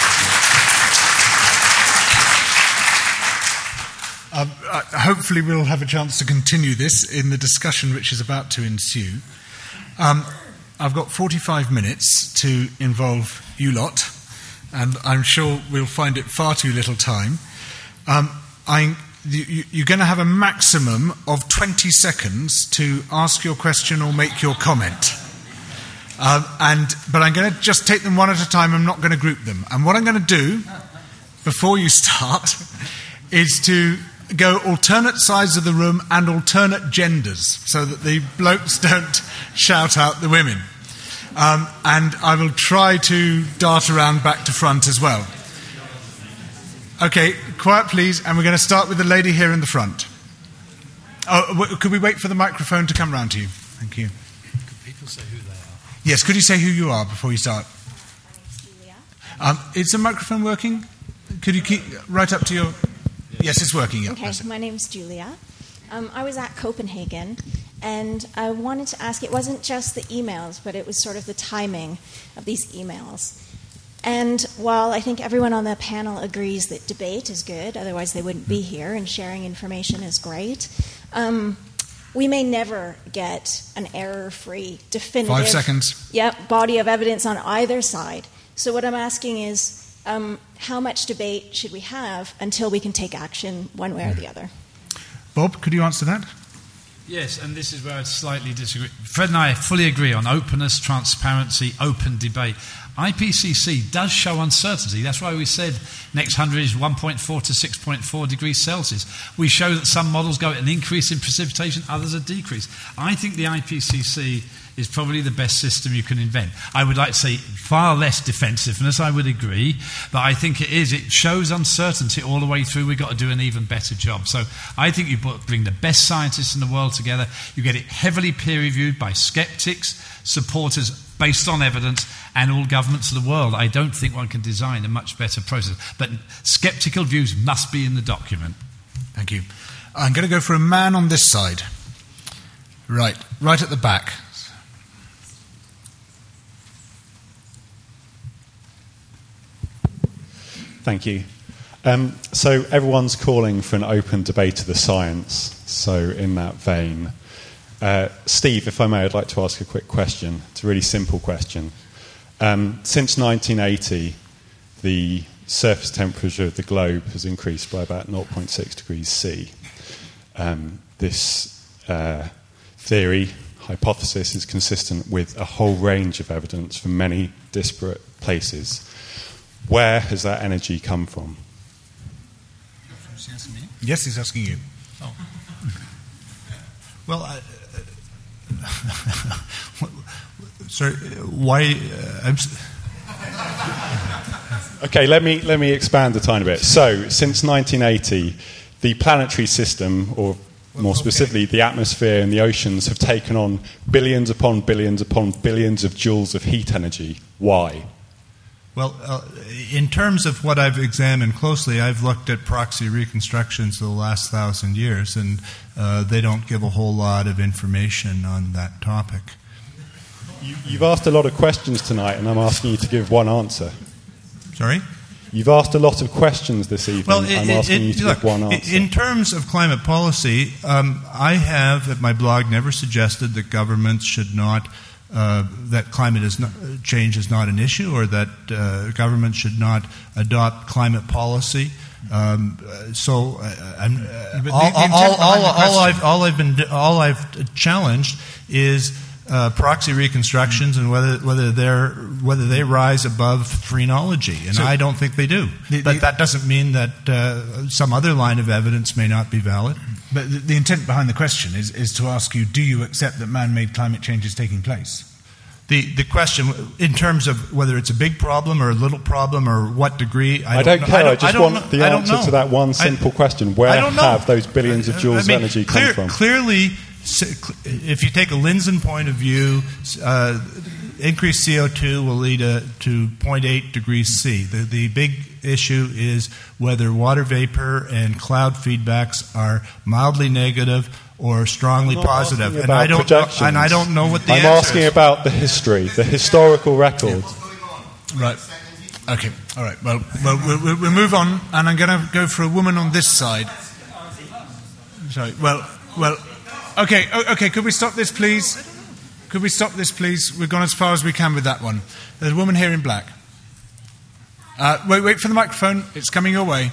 Um, uh, hopefully we'll have a chance to continue this in the discussion which is about to ensue. Um, I've got forty-five minutes to involve you lot, and I'm sure we'll find it far too little time. Um, I, you, you're going to have a maximum of twenty seconds to ask your question or make your comment. Um, and but I'm going to just take them one at a time. I'm not going to group them. And what I'm going to do before you start is to go alternate sides of the room and alternate genders so that the blokes don't shout out the women. Um, and I will try to dart around back to front as well. Okay, quiet please, and we're going to start with the lady here in the front. Oh, w- could we wait for the microphone to come round to you? Thank you. Could people say who they are? Yes, could you say who you are before you start? Julia. Um, is the microphone working? Could you keep right up to your... Yes, it's working. Yeah, Okay, my name's Julia. Um, I was at Copenhagen, and I wanted to ask, it wasn't just the emails, but it was sort of the timing of these emails. And while I think everyone on the panel agrees that debate is good, otherwise they wouldn't be here, and sharing information is great, um, we may never get an error-free, definitive... Five seconds. Yep, body of evidence on either side. So what I'm asking is, um, how much debate should we have until we can take action one way or the other? Bob, could you answer that? Yes, and this is where I slightly disagree. Fred and I fully agree on openness, transparency, open debate. I P C C does show uncertainty. That's why we said next hundred is one point four to six point four degrees Celsius. We show that some models go at an increase in precipitation, others a decrease. I think the I P C C is probably the best system you can invent. I would like to say far less defensiveness, I would agree, but I think it is. It shows uncertainty all the way through. We've got to do an even better job. So I think you bring the best scientists in the world together. You get it heavily peer-reviewed by skeptics, supporters, based on evidence, and all governments of the world. I don't think one can design a much better process. But sceptical views must be in the document. Thank you. I'm going to go for a man on this side. Right, right at the back. Thank you. Um, so everyone's calling for an open debate of the science. So in that vein, Uh, Steve, if I may, I'd like to ask a quick question. It's a really simple question. Um, since nineteen eighty, the surface temperature of the globe has increased by about zero point six degrees C. Um, this uh, theory, hypothesis, is consistent with a whole range of evidence from many disparate places. Where has that energy come from? Is he asking me? Yes, he's asking you. Oh. Well, I, uh, sorry, why? Uh, I'm. Okay, let me let me expand a tiny bit. So, since nineteen eighty, the planetary system, or more specifically, the atmosphere and the oceans, have taken on billions upon billions upon billions of joules of heat energy. Why? Well, uh, in terms of what I've examined closely, I've looked at proxy reconstructions of the last thousand years, and uh, they don't give a whole lot of information on that topic. You, you've asked a lot of questions tonight, and I'm asking you to give one answer. Sorry? You've asked a lot of questions this evening. Well, it, I'm asking it, you to look, give one answer. In terms of climate policy, um, I have at my blog never suggested that governments should not, uh, that climate is not, change is not an issue, or that uh, governments should not adopt climate policy. Um, so, uh, I'm, uh, all, all, all, all I've all I've been all I've challenged is Uh, proxy reconstructions and whether whether they're whether they rise above phrenology, and so I don't think they do. The, but the, that doesn't mean that uh, some other line of evidence may not be valid. But the, the intent behind the question is is to ask you: do you accept that man-made climate change is taking place? The the question, in terms of whether it's a big problem or a little problem or what degree, I, I don't, don't care. know. I, I just I want know. the answer to that one simple I, question: where have those billions of joules I mean, of energy clear, come from? Clearly, if you take a Lindzen point of view, uh, increased C O two will lead to, to zero point eight degrees C. The, the big issue is whether water vapor and cloud feedbacks are mildly negative or strongly positive. And I, don't know, and I don't know what the I'm answer asking is. about the history, the historical record. Yeah. Right. Okay. All right. Well, well we'll, we'll move on, and I'm going to go for a woman on this side. Sorry. Well, well. Okay, okay, could we stop this, please? Could we stop this, please? We've gone as far as we can with that one. There's a woman here in black. Uh, wait, wait for the microphone. It's coming your way.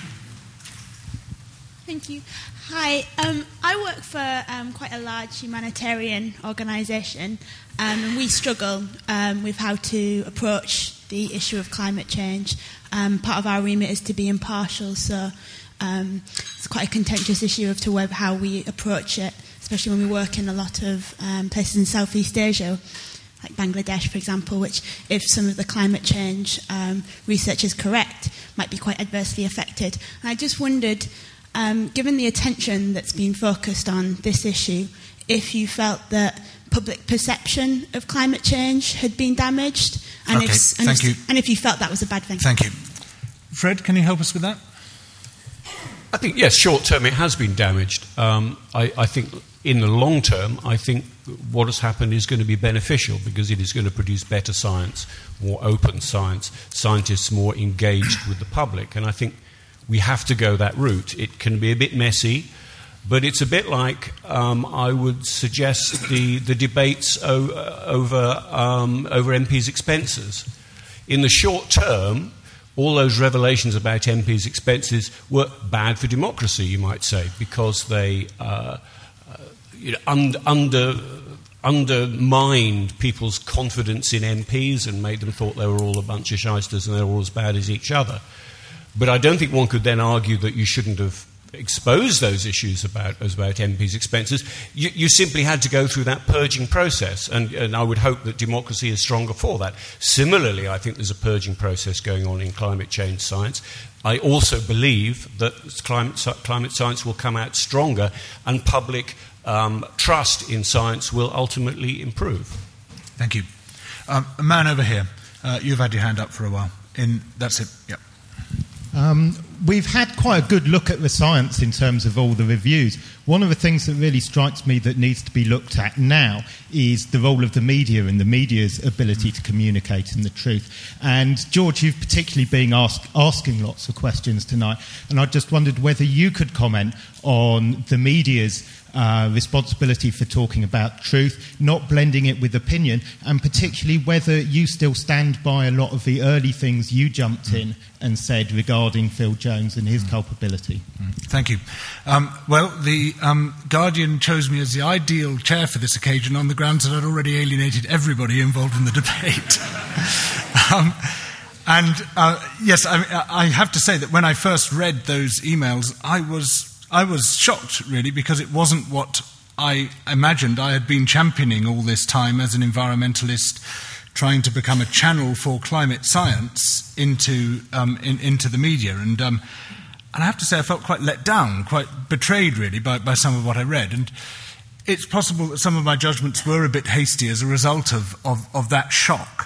Thank you. Hi, um, I work for um, quite a large humanitarian organisation, um, and we struggle um, with how to approach the issue of climate change. Um, part of our remit is to be impartial, so um, it's quite a contentious issue of to web, how we approach it, especially when we work in a lot of um, places in Southeast Asia, like Bangladesh, for example, which, if some of the climate change um, research is correct, might be quite adversely affected. And I just wondered, um, given the attention that's been focused on this issue, if you felt that public perception of climate change had been damaged, and, okay, if, and, thank if, you. and if you felt that was a bad thing. Thank you. Fred, can you help us with that? I think, yes, short term it has been damaged. Um, I, I think in the long term, I think what has happened is going to be beneficial because it is going to produce better science, more open science, scientists more engaged with the public. And I think we have to go that route. It can be a bit messy, but it's a bit like, um, I would suggest, the, the debates o- over, um, over M Ps' expenses. In the short term, all those revelations about M Ps' expenses were bad for democracy, you might say, because they uh, uh, you know, un- under, undermined people's confidence in M Ps and made them thought they were all a bunch of shysters and they were all as bad as each other. But I don't think one could then argue that you shouldn't have exposed those issues about, about M Ps' expenses. You, you simply had to go through that purging process, and, and I would hope that democracy is stronger for that. Similarly, I think there's a purging process going on in climate change science. I also believe that climate, climate science will come out stronger, and public um, trust in science will ultimately improve. Thank you. Um, a man over here, uh, you've had your hand up for a while. In, that's it, yeah. Um, we've had quite a good look at the science in terms of all the reviews. One of the things that really strikes me that needs to be looked at now is the role of the media and the media's ability to communicate and the truth. And George, you've particularly been ask, asking lots of questions tonight, and I just wondered whether you could comment on the media's Uh, responsibility for talking about truth, not blending it with opinion, and particularly whether you still stand by a lot of the early things you jumped in and said regarding Phil Jones and his culpability. Thank you. Um, well, the um, Guardian chose me as the ideal chair for this occasion on the grounds that I'd already alienated everybody involved in the debate. um, and uh, yes, I, I have to say that when I first read those emails, I was I was shocked, really, because it wasn't what I imagined. I had been championing all this time as an environmentalist, trying to become a channel for climate science into um, in, into the media. And, um, and I have to say I felt quite let down, quite betrayed, really, by, by some of what I read. And it's possible that some of my judgments were a bit hasty as a result of, of, of that shock.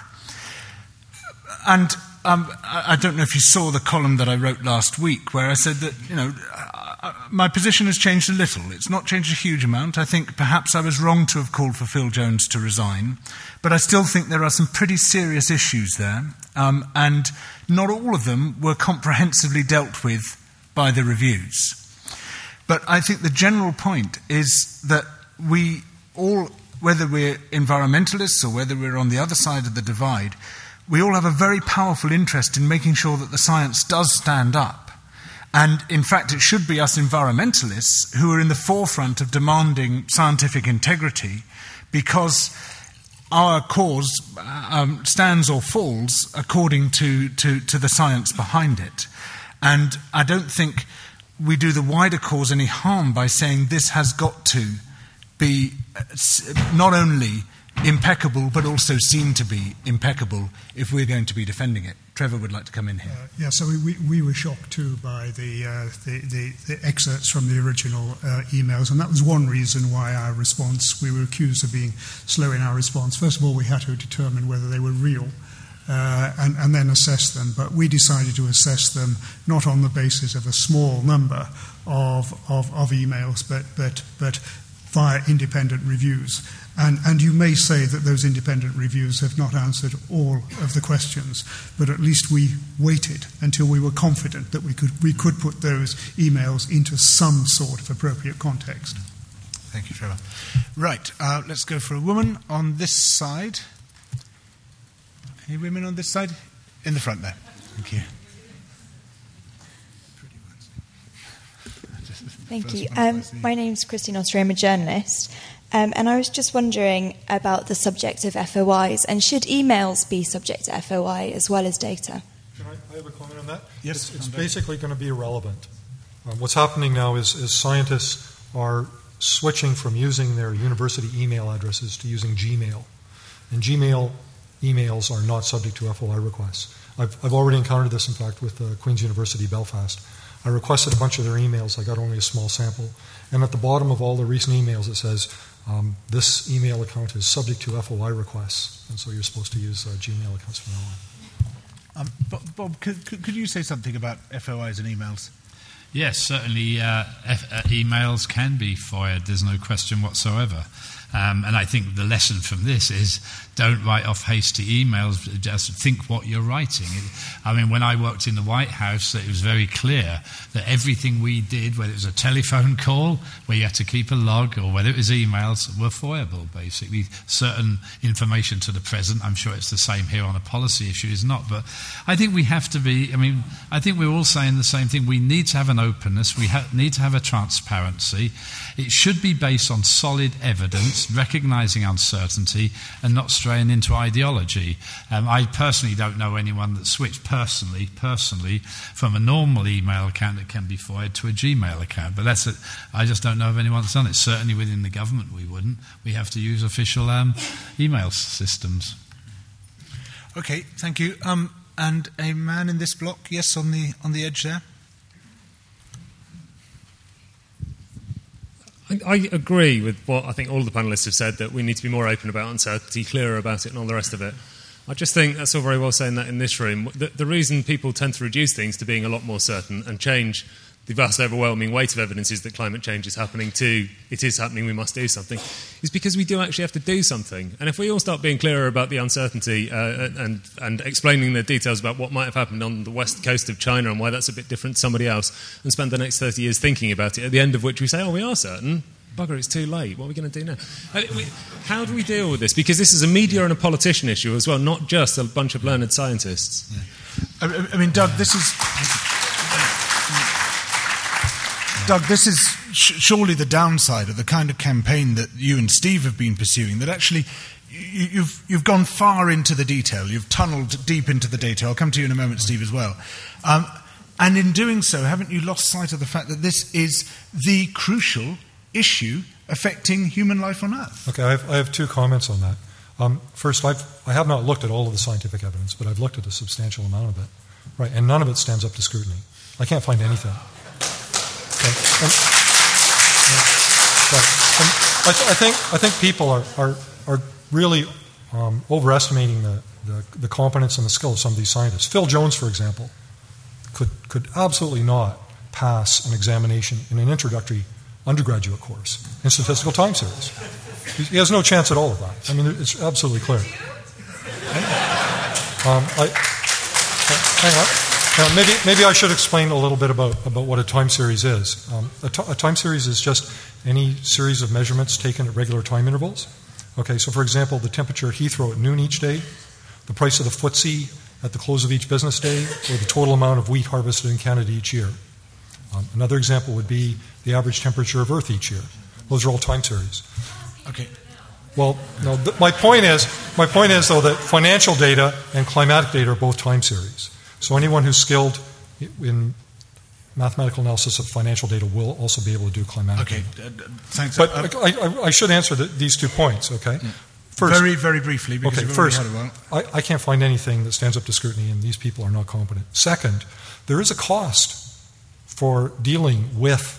And um, I don't know if you saw the column that I wrote last week where I said that, you know, my position has changed a little. It's not changed a huge amount. I think perhaps I was wrong to have called for Phil Jones to resign, but I still think there are some pretty serious issues there, um, and not all of them were comprehensively dealt with by the reviews. But I think the general point is that we all, whether we're environmentalists or whether we're on the other side of the divide, we all have a very powerful interest in making sure that the science does stand up. And, in fact, it should be us environmentalists who are in the forefront of demanding scientific integrity, because our cause um, stands or falls according to, to, to the science behind it. And I don't think we do the wider cause any harm by saying this has got to be not only impeccable but also seen to be impeccable if we're going to be defending it. Trevor would like to come in here. Uh, yeah, so we, we, we were shocked too by the, uh, the, the, the excerpts from the original uh, emails, and that was one reason why our response, we were accused of being slow in our response. First of all, we had to determine whether they were real uh, and, and then assess them, but we decided to assess them not on the basis of a small number of, of, of emails, but, but, but via independent reviews. And, and you may say that those independent reviews have not answered all of the questions, but at least we waited until we were confident that we could, we could put those emails into some sort of appropriate context. Thank you, Trevor. Right, uh, let's go for a woman on this side. Any women on this side? In the front there. Thank you. Thank you. Um, my name's Christine Oster. I'm a journalist. Um, and I was just wondering about the subject of F O Is, and should emails be subject to F O I as well as data? Can I, I have a comment on that? Yes. It's, it's basically going to be irrelevant. Um, what's happening now is, is scientists are switching from using their university email addresses to using Gmail. And Gmail emails are not subject to F O I requests. I've, I've already encountered this, in fact, with uh, Queen's University Belfast. I requested a bunch of their emails. I got only a small sample. And at the bottom of all the recent emails, it says, um, this email account is subject to F O I requests. And so you're supposed to use uh, Gmail accounts from now on. Um, Bob, Bob could, could you say something about F O Is and emails? Yes, certainly uh, F- uh, emails can be fired. There's no question whatsoever. Um, and I think the lesson from this is don't write off hasty emails, just think what you're writing. It, I mean, when I worked in the White House, it was very clear that everything we did, whether it was a telephone call where you had to keep a log or whether it was emails, were foyable, basically. Certain information to the President, I'm sure it's the same here on a policy issue, is not. But I think we have to be, I mean, I think we're all saying the same thing. We need to have an openness. We ha- need to have a transparency. It should be based on solid evidence, recognising uncertainty and not straying into ideology. Um, I personally don't know anyone that switched personally, personally from a normal email account that can be fired to a Gmail account. But that's it. I just don't know of anyone that's done it. Certainly within the government we wouldn't. We have to use official um, email systems. Okay, thank you. Um, and a man in this block, yes, on the on the edge there. I agree with what I think all the panellists have said, that we need to be more open about uncertainty, clearer about it and all the rest of it. I just think that's all very well saying that in this room. The, the reason people tend to reduce things to being a lot more certain and change the vast overwhelming weight of evidence is that climate change is happening to it is happening, we must do something, is because we do actually have to do something. And if we all start being clearer about the uncertainty uh, and, and explaining the details about what might have happened on the west coast of China and why that's a bit different to somebody else, and spend the next thirty years thinking about it, at the end of which we say, oh, we are certain, bugger, it's too late, what are we going to do now? How do we deal with this? Because this is a media and a politician issue as well, not just a bunch of learned scientists. Yeah. I, I mean, Doug, this is... Doug, this is sh- surely the downside of the kind of campaign that you and Steve have been pursuing, that actually you, you've, you've gone far into the detail, you've tunnelled deep into the data. I'll come to you in a moment, Steve, as well. Um, and in doing so, haven't you lost sight of the fact that this is the crucial issue affecting human life on Earth? Okay, I have, I have two comments on that. Um, first, I've, I have not looked at all of the scientific evidence, but I've looked at a substantial amount of it, right? And none of it stands up to scrutiny. I can't find anything. And, and, right. and I, th- I think I think people are are, are really um, overestimating the, the, the competence and the skill of some of these scientists. Phil Jones, for example, could could absolutely not pass an examination in an introductory undergraduate course in statistical time series. He has no chance at all of that. I mean, it's absolutely clear. Um, I, hang on. Now, maybe, maybe I should explain a little bit about, about what a time series is. Um, a, t- a time series is just any series of measurements taken at regular time intervals. Okay, so for example, the temperature at Heathrow at noon each day, the price of the F T S E at the close of each business day, or the total amount of wheat harvested in Canada each year. Um, another example would be the average temperature of Earth each year. Those are all time series. Okay. Well, no, th- my point is, my point is though that financial data and climatic data are both time series. So anyone who's skilled in mathematical analysis of financial data will also be able to do climatic okay. data. Uh, thanks. But uh, I, I, I should answer the, these two points, okay? Yeah. First, very, very briefly, because okay, you've first, already had a while. I, I can't find anything that stands up to scrutiny, and these people are not competent. Second, there is a cost for dealing with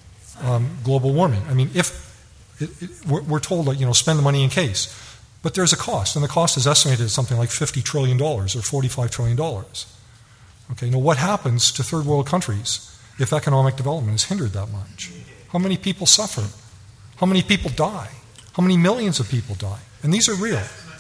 um, global warming. I mean, if it, it, we're, we're told that, you know, spend the money in case, but there's a cost, and the cost is estimated at something like fifty trillion dollars or forty-five trillion dollars. Okay, now what happens to third world countries if economic development is hindered that much? How many people suffer? How many people die? How many millions of people die? And these are real.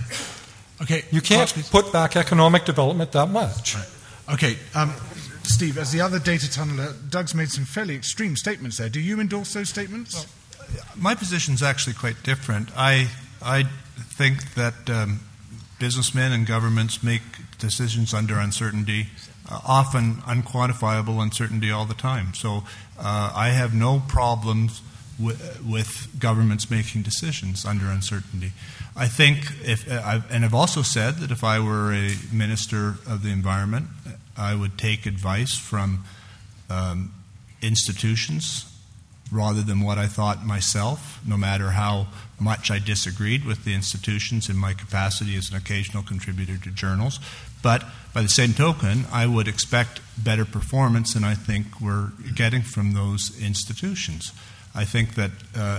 Okay, you can't put back economic development that much. Right. Okay, um, Steve, as the other data tunneler, Doug's made some fairly extreme statements there. Do you endorse those statements? Well, my position is actually quite different. I I think that um, businessmen and governments make decisions under uncertainty. Uh, often unquantifiable uncertainty all the time. So uh, I have no problems w- with governments making decisions under uncertainty. I think, if, uh, I've, and I've also said that if I were a minister of the environment, I would take advice from um, institutions rather than what I thought myself, no matter how much I disagreed with the institutions in my capacity as an occasional contributor to journals. But by the same token, I would expect better performance than I think we're getting from those institutions. I think that, uh,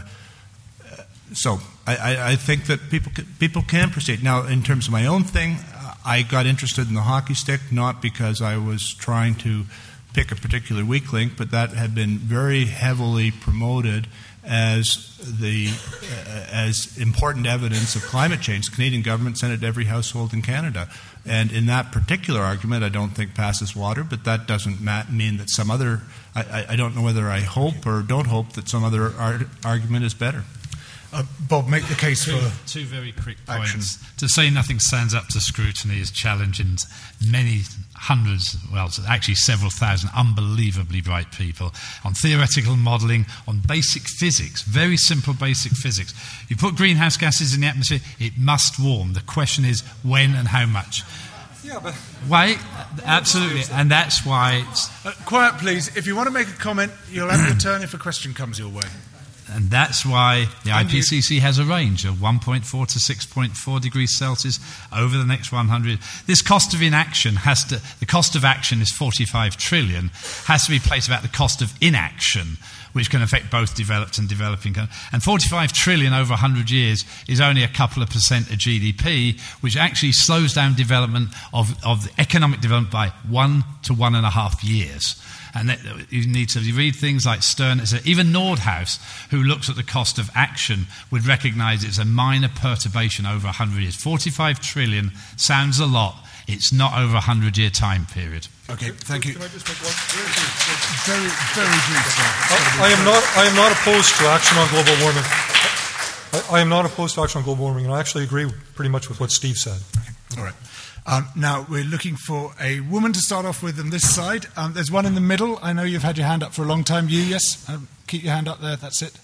so I, I think that people can, people can proceed. Now, in terms of my own thing, I got interested in the hockey stick not because I was trying to pick a particular weak link, but that had been very heavily promoted as the uh, as important evidence of climate change. The Canadian government sent it to every household in Canada. And in that particular argument, I don't think passes water, but that doesn't mean that some other, I, I don't know whether I hope or don't hope that some other ar- argument is better. Uh, Bob, make the case two, for two very quick action. points. To say nothing stands up to scrutiny is challenging many hundreds, well, actually several thousand unbelievably bright people on theoretical modelling, on basic physics, very simple basic physics. You put greenhouse gases in the atmosphere, it must warm. The question is when and how much. Yeah, but why? Absolutely, and that's why. It's, uh, quiet, please. If you want to make a comment, you'll have your turn if a question comes your way. And that's why the I P C C has a range of one point four to six point four degrees Celsius over the next one hundred. This cost of inaction has to, the cost of action is forty-five trillion, has to be placed about the cost of inaction, which can affect both developed and developing countries. And forty-five trillion over one hundred years is only a couple of percent of G D P, which actually slows down development of, of economic development by one to one and a half years. And that, you need to read things like Stern. Even Nordhaus, who looks at the cost of action, would recognise it's a minor perturbation over one hundred years. forty-five trillion sounds a lot. It's not over a one hundred-year time period. Okay, thank you. Can I just make one? Very, very brief, sir. I, I am not. I am not opposed to action on global warming. I, I am not opposed to action on global warming, and I actually agree pretty much with what Steve said. Okay. All right. Um, now, we're looking for a woman to start off with on this side. Um, there's one in the middle. I know you've had your hand up for a long time. You, yes? Um, keep your hand up there. That's it.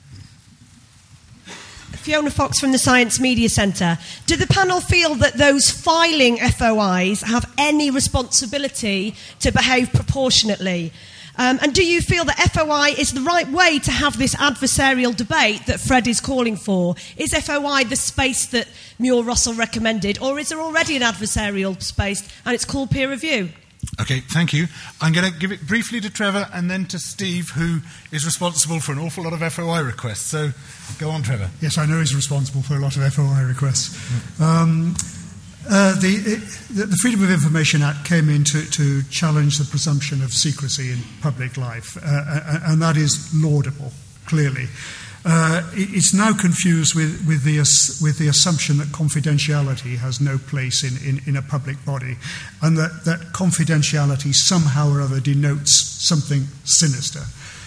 Fiona Fox from the Science Media Centre. Do the panel feel that those filing F O Is have any responsibility to behave proportionately? Um, and do you feel that F O I is the right way to have this adversarial debate that Fred is calling for? Is F O I the space that Muir-Russell recommended, or is there already an adversarial space and it's called peer review? Okay, thank you. I'm going to give it briefly to Trevor and then to Steve, who is responsible for an awful lot of F O I requests. So go on, Trevor. Yes, I know he's responsible for a lot of F O I requests. Um, Uh, the, it, the Freedom of Information Act came in to, to challenge the presumption of secrecy in public life, uh, and that is laudable, clearly. Uh, it's now confused with, with, the, with the assumption that confidentiality has no place in, in, in a public body, and that, that confidentiality somehow or other denotes something sinister.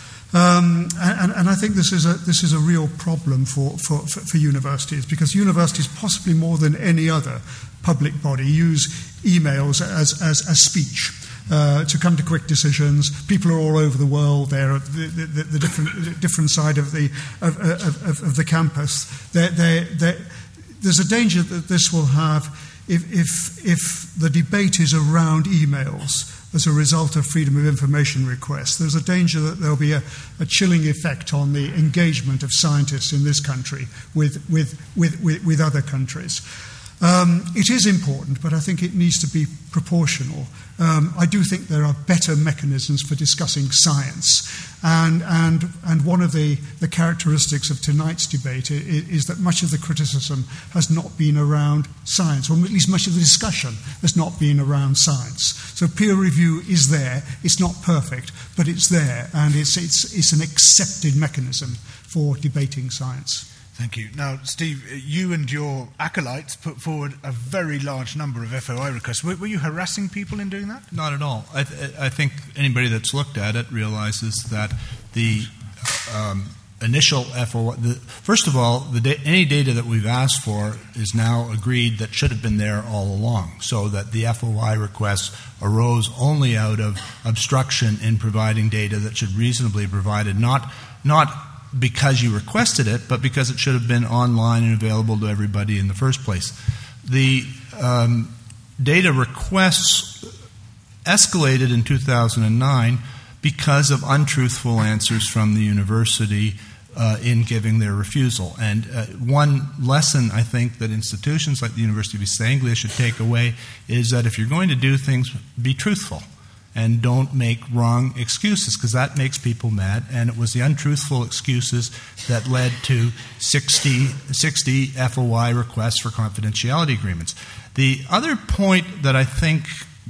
Um, and, and I think this is a, this is a real problem for, for, for, for universities, because universities, possibly more than any other public body, use emails as, as, as speech uh, to come to quick decisions. People are all over the world. They're at the, the, the different, different side of the, of, of, of the campus. They're, they're, they're, there's a danger that this will have if, if, if the debate is around emails as a result of freedom of information requests. There's a danger that there'll be a, a chilling effect on the engagement of scientists in this country with, with, with, with, with other countries. Um, it is important, but I think it needs to be proportional. Um, I do think there are better mechanisms for discussing science, and and and one of the, the characteristics of tonight's debate is, is that much of the criticism has not been around science, or at least much of the discussion has not been around science. So peer review is there. It's not perfect, but it's there, and it's it's it's an accepted mechanism for debating science. Thank you. Now, Steve, you and your acolytes put forward a very large number of F O I requests. Were, were you harassing people in doing that? Not at all. I, th- I think anybody that's looked at it realizes that the um, initial F O I, the, first of all, the da- any data that we've asked for is now agreed that should have been there all along, so that the F O I requests arose only out of obstruction in providing data that should reasonably be provided, not not because you requested it, but because it should have been online and available to everybody in the first place. The um, data requests escalated in two thousand nine because of untruthful answers from the university uh, in giving their refusal. And uh, one lesson I think that institutions like the University of East Anglia should take away is that if you're going to do things, be truthful. And don't make wrong excuses, because that makes people mad. And it was the untruthful excuses that led to sixty, sixty F O I requests for confidentiality agreements. The other point that I think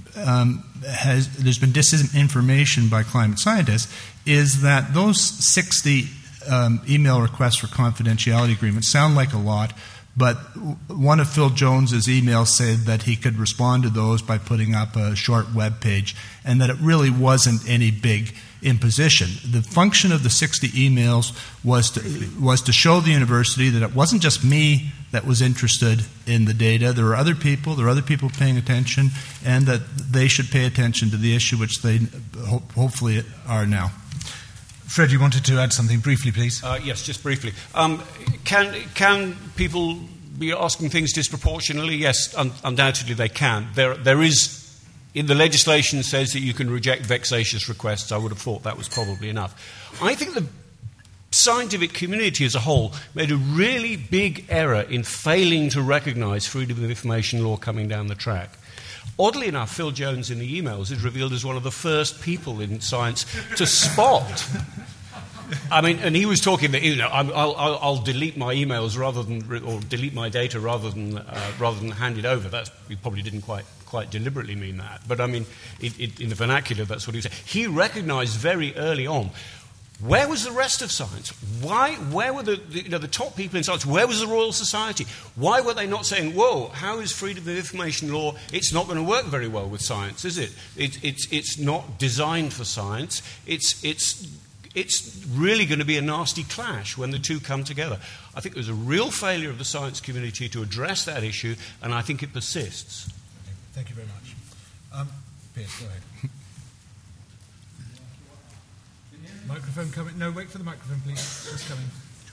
um, has there's been disinformation by climate scientists is that those sixty um, email requests for confidentiality agreements sound like a lot. But one of Phil Jones's emails said that he could respond to those by putting up a short web page, and that it really wasn't any big imposition. The function of the sixty emails was to, was to show the university that it wasn't just me that was interested in the data. There were other people, there were other people paying attention, and that they should pay attention to the issue, which they ho- hopefully are now. Fred, you wanted to add something briefly, please? Uh, yes, just briefly. Um, can can people be asking things disproportionately? Yes, un- undoubtedly they can. There, there is, in the legislation says that you can reject vexatious requests. I would have thought that was probably enough. I think the scientific community as a whole made a really big error in failing to recognise freedom of information law coming down the track. Oddly enough, Phil Jones in the emails is revealed as one of the first people in science to spot I mean, and he was talking that, you know, I'll, I'll, I'll delete my emails rather than, or delete my data rather than, uh, rather than hand it over. That's, he probably didn't quite, quite deliberately mean that. But I mean, it, it, in the vernacular, that's what he said. He recognised very early on, where was the rest of science? Why, where were the, the, you know, the top people in science? Where was the Royal Society? Why were they not saying, whoa, how is freedom of information law? It's not going to work very well with science, is it? it it's, it's not designed for science. It's, it's, it's really going to be a nasty clash when the two come together. I think there's a real failure of the science community to address that issue, and I think it persists. Okay, thank you very much. Um, Piers, go ahead. Microphone coming. No, wait for the microphone, please. It's coming.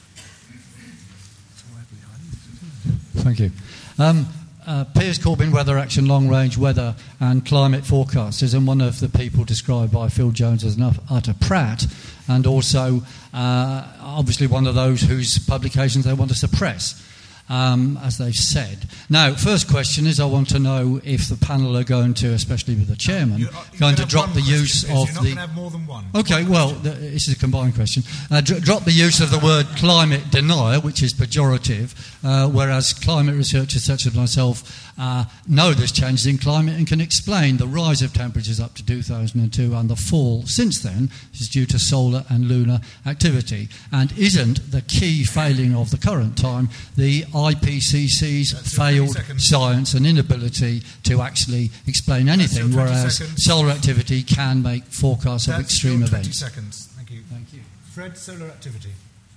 Thank you. Um, uh, Piers Corbyn, Weather Action, Long Range Weather and Climate Forecasters, and one of the people described by Phil Jones as an utter prat, and also uh, obviously one of those whose publications they want to suppress. Um, as they've said. Now, first question is, I want to know if the panel are going to, especially with the chairman, you, going to drop the use question, of you're not the. Going to have more than one. Okay, one well, th- this is a combined question. Uh, dr- drop the use of the word climate denier, which is pejorative, uh, whereas climate researchers such as myself uh, know there's changes in climate and can explain the rise of temperatures up to two thousand two and the fall since then is due to solar and lunar activity, and isn't the key failing of the current time the I P C C's That's failed science and inability to actually explain anything, whereas seconds. solar activity can make forecasts That's of extreme twenty events. Seconds. Thank you. Thank you. Fred, solar activity.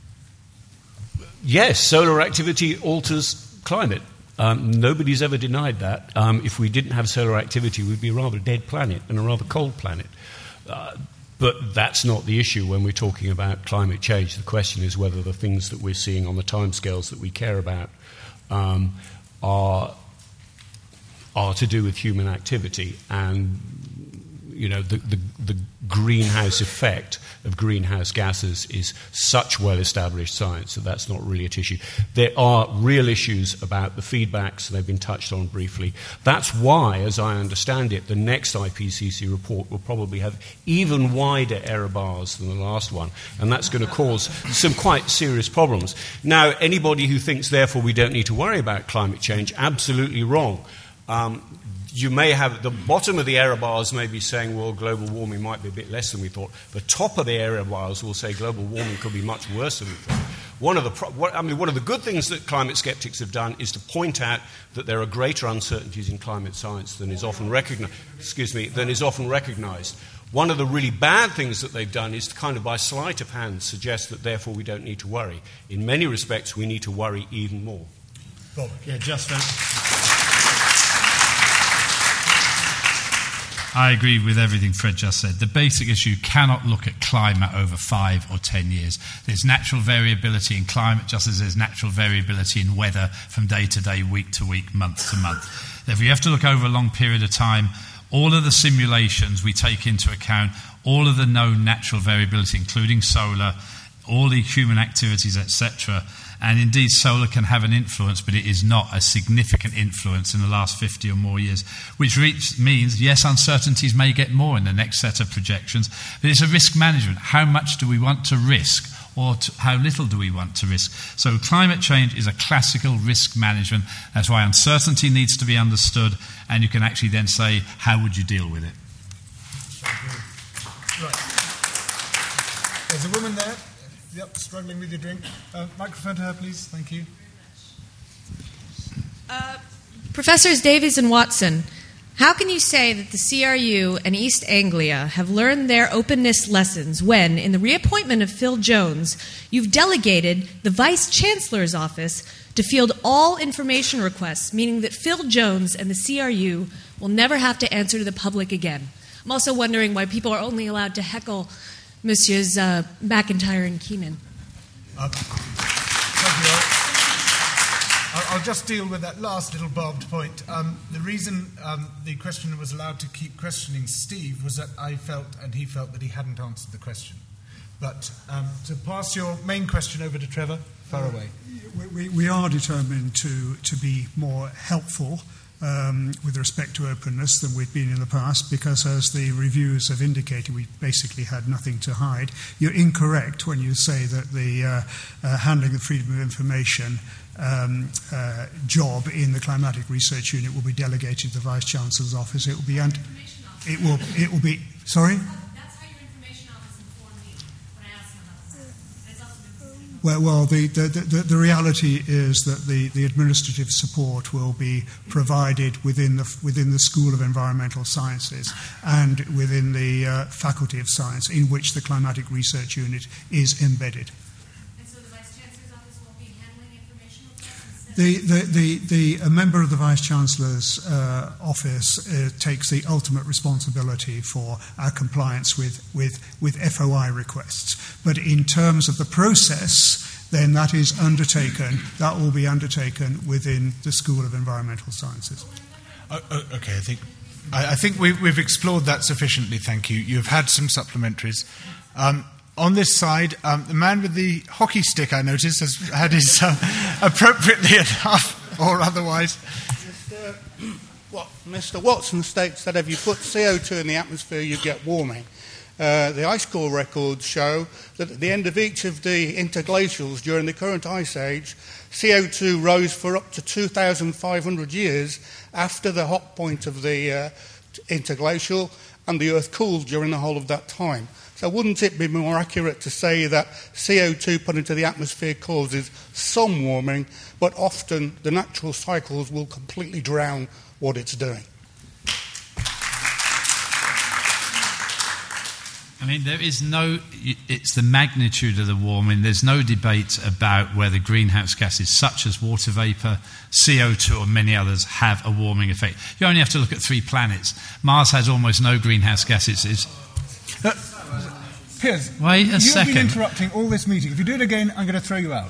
Yes, solar activity alters climate. Um, nobody's ever denied that. Um, if we didn't have solar activity, we'd be a rather dead planet and a rather cold planet. Uh, But that's not the issue when we're talking about climate change. The question is whether the things that we're seeing on the timescales that we care about um, are, are to do with human activity. And, you know, the, the, the greenhouse effect of greenhouse gases is such well-established science that that's not really at issue. There are real issues about the feedbacks, and they've been touched on briefly. That's why, as I understand it, the next I P C C report will probably have even wider error bars than the last one, and that's going to cause some quite serious problems. Now, anybody who thinks, therefore, we don't need to worry about climate change, absolutely wrong. Um, You may have, the bottom of the error bars may be saying, well, global warming might be a bit less than we thought. The top of the error bars will say global warming could be much worse than we thought. One of the, pro- what, I mean, one of the good things that climate skeptics have done is to point out that there are greater uncertainties in climate science than is often recognized. Excuse me, than is often recognized. One of the really bad things that they've done is to kind of by sleight of hand suggest that therefore we don't need to worry. In many respects, we need to worry even more. Bob. Yeah, just then. I agree with everything Fred just said. The basic issue cannot look at climate over five or ten years. There's natural variability in climate just as there's natural variability in weather from day to day, week to week, month to month. If we have to look over a long period of time, all of the simulations we take into account, all of the known natural variability, including solar, all the human activities, et cetera. And indeed, solar can have an influence, but it is not a significant influence in the last fifty or more years, which reach, means, yes, uncertainties may get more in the next set of projections, but it's a risk management. How much do we want to risk, or to, how little do we want to risk? So climate change is a classical risk management. That's why uncertainty needs to be understood, and you can actually then say, how would you deal with it? Right. There's a woman there. Yep, struggling with your drink. Uh, microphone to her, please. Thank you. Uh, Professors Davies and Watson, how can you say that the C R U and East Anglia have learned their openness lessons when, in the reappointment of Phil Jones, you've delegated the Vice Chancellor's office to field all information requests, meaning that Phil Jones and the C R U will never have to answer to the public again? I'm also wondering why people are only allowed to heckle Messieurs uh, McIntyre and Keenan. Uh, thank you. I'll, I'll just deal with that last little barbed point. Um, the reason um, the questioner was allowed to keep questioning Steve was that I felt and he felt that he hadn't answered the question. But um, to pass your main question over to Trevor, far away. We, we are determined to, to be more helpful um, with respect to openness than we've been in the past, because as the reviews have indicated, we basically had nothing to hide. You're incorrect when you say that the uh, uh, handling of freedom of information um, uh, job in the Climatic Research Unit will be delegated to the Vice Chancellor's office. It will be... Ant- it will, it will be... Sorry? Well, well the, the, the, the reality is that the, the administrative support will be provided within the, within the School of Environmental Sciences and within the uh, Faculty of Science, in which the Climatic Research Unit is embedded. And so the Vice Chancellor's office will be handling information requests? The, the, the, the, a member of the Vice Chancellor's uh, office uh, takes the ultimate responsibility for our compliance with, with, with F O I requests. But in terms of the process, then that is undertaken, that will be undertaken within the School of Environmental Sciences. Uh, uh, okay, I think, I, I think we, we've explored that sufficiently, thank you. You've had some supplementaries. Um, On this side, um, the man with the hockey stick, I noticed, has had his uh, appropriately enough, or otherwise. Mister What, Mister Watson states that if you put C O two in the atmosphere, you get warming. Uh, the ice core records show that at the end of each of the interglacials during the current ice age, C O two rose for up to two thousand five hundred years after the hot point of the uh, interglacial, and the Earth cooled during the whole of that time. So wouldn't it be more accurate to say that C O two put into the atmosphere causes some warming, but often the natural cycles will completely drown what it's doing? I mean, there is no, it's the magnitude of the warming. There's no debate about whether greenhouse gases such as water vapour, C O two or many others have a warming effect. You only have to look at three planets. Mars has almost no greenhouse gases. It's, uh, Piers, wait a you've second. been interrupting all this meeting. If you do it again, I'm going to throw you out.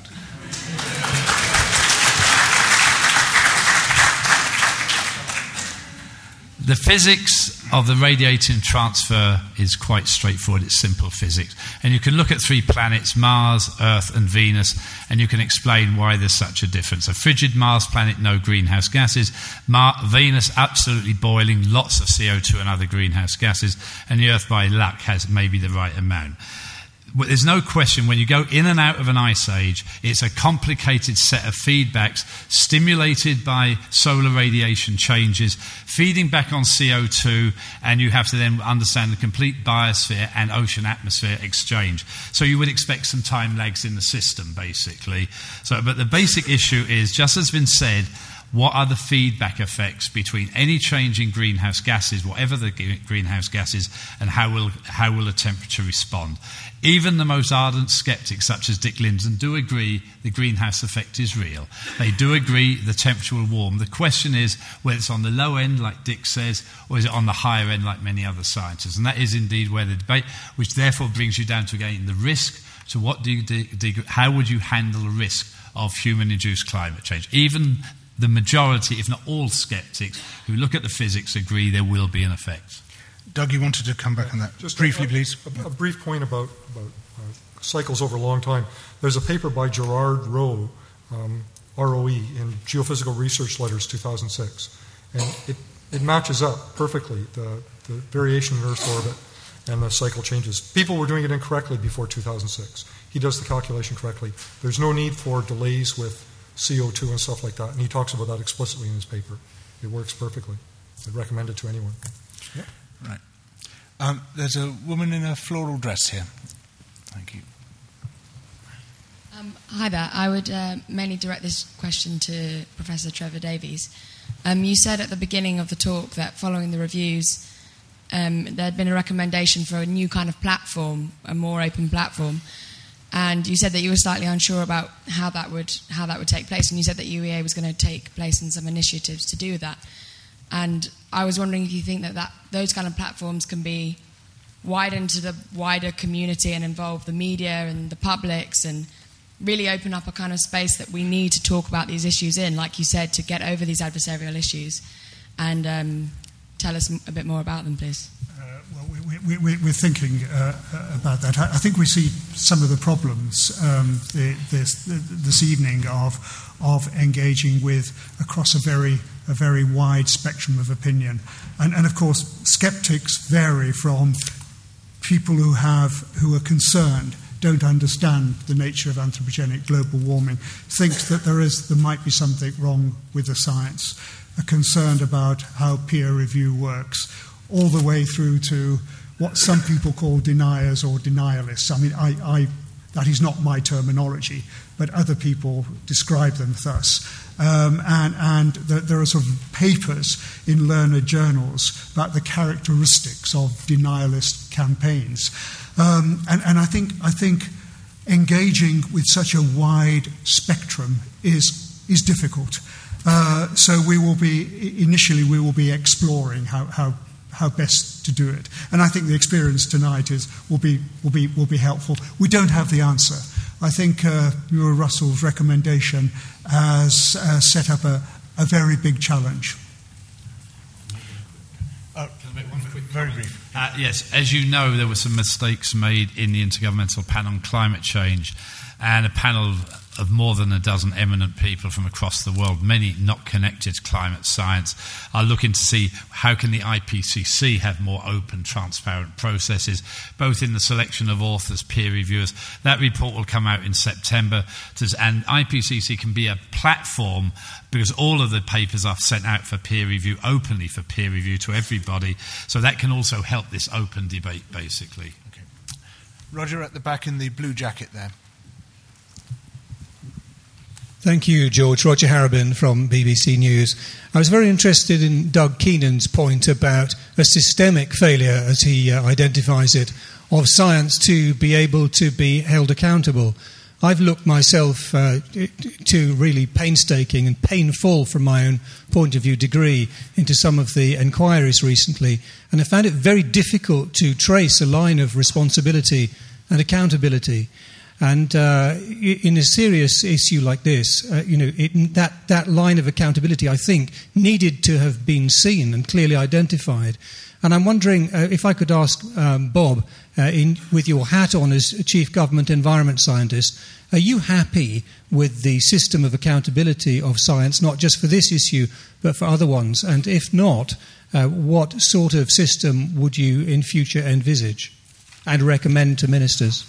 The physics of the radiating transfer is quite straightforward. It's simple physics. And you can look at three planets, Mars, Earth and Venus, and you can explain why there's such a difference. A frigid Mars planet, no greenhouse gases. Mar- Venus, absolutely boiling, lots of C O two and other greenhouse gases. And the Earth, by luck, has maybe the right amount. There's no question when you go in and out of an ice age, it's a complicated set of feedbacks stimulated by solar radiation changes, feeding back on C O two, and you have to then understand the complete biosphere and ocean atmosphere exchange. So you would expect some time lags in the system, basically. So, but the basic issue is, just as has been said, what are the feedback effects between any change in greenhouse gases, whatever the greenhouse gases, and how will how will a temperature respond? Even the most ardent skeptics, such as Dick Linden, do agree the greenhouse effect is real. They do agree the temperature will warm. The question is whether it's on the low end, like Dick says, or is it on the higher end, like many other scientists? And that is indeed where the debate, which therefore brings you down to, again, the risk. So what do you do, do how would you handle the risk of human-induced climate change? Even the majority, if not all skeptics who look at the physics agree there will be an effect. Doug, you wanted to come back on that. Just briefly, a, please. A, a brief point about, about uh, cycles over a long time. There's a paper by Gerard Rowe, um, R O E, in Geophysical Research Letters two thousand six. And it, it matches up perfectly, the, the variation in Earth's orbit and the cycle changes. People were doing it incorrectly before two thousand six. He does the calculation correctly. There's no need for delays with C O two and stuff like that, and he talks about that explicitly in his paper. It works perfectly. I'd recommend it to anyone. Yeah. Right. Um, there's a woman in a floral dress here. Thank you. Um, hi there. I would uh, mainly direct this question to Professor Trevor Davies. Um, you said at the beginning of the talk that following the reviews, um, there had been a recommendation for a new kind of platform, a more open platform. And you said that you were slightly unsure about how that would how that would take place, and you said that U E A was going to take place in some initiatives to do that. And I was wondering if you think that, that those kind of platforms can be widened to the wider community and involve the media and the publics and really open up a kind of space that we need to talk about these issues in, like you said, to get over these adversarial issues. And um, tell us a bit more about them, please. Uh, well, we, we, we, we're thinking uh, about that. I, I think we see some of the problems um, the, this, this evening of of engaging with across a very a very wide spectrum of opinion, and and of course skeptics vary from people who have who are concerned, don't understand the nature of anthropogenic global warming, think that there is there might be something wrong with the science, are concerned about how peer review works, all the way through to what some people call deniers or denialists. I mean, I, I that is not my terminology, but other people describe them thus. Um, and and the, there are sort of papers in learned journals about the characteristics of denialist campaigns. Um, and, and I think I think engaging with such a wide spectrum is is difficult. Uh, so we will be initially we will be exploring how, how how best to do it. And I think the experience tonight is will be will be will be helpful. We don't have the answer. I think uh, Muir Russell's recommendation has uh, set up a, a very big challenge. Uh, Can I make one quick, very brief? Uh, yes, as you know, there were some mistakes made in the Intergovernmental Panel on Climate Change, and a panel of more than a dozen eminent people from across the world, many not connected to climate science, are looking to see how can the I P C C have more open, transparent processes, both in the selection of authors, peer reviewers. That report will come out in September, and I P C C can be a platform because all of the papers are sent out for peer review, openly for peer review to everybody, so that can also help this open debate, basically. Okay. Roger at the back in the blue jacket there. Thank you, George. Roger Harrabin from B B C News. I was very interested in Doug Keenan's point about a systemic failure, as he uh, identifies it, of science to be able to be held accountable. I've looked myself uh, to really painstaking and painful, from my own point of view, degree into some of the inquiries recently, and I found it very difficult to trace a line of responsibility and accountability. And uh, in a serious issue like this, uh, you know, it, that, that line of accountability, I think, needed to have been seen and clearly identified. And I'm wondering uh, if I could ask um, Bob, uh, in, with your hat on as Chief Government Environment Scientist, are you happy with the system of accountability of science, not just for this issue, but for other ones? And if not, uh, what sort of system would you in future envisage and recommend to ministers?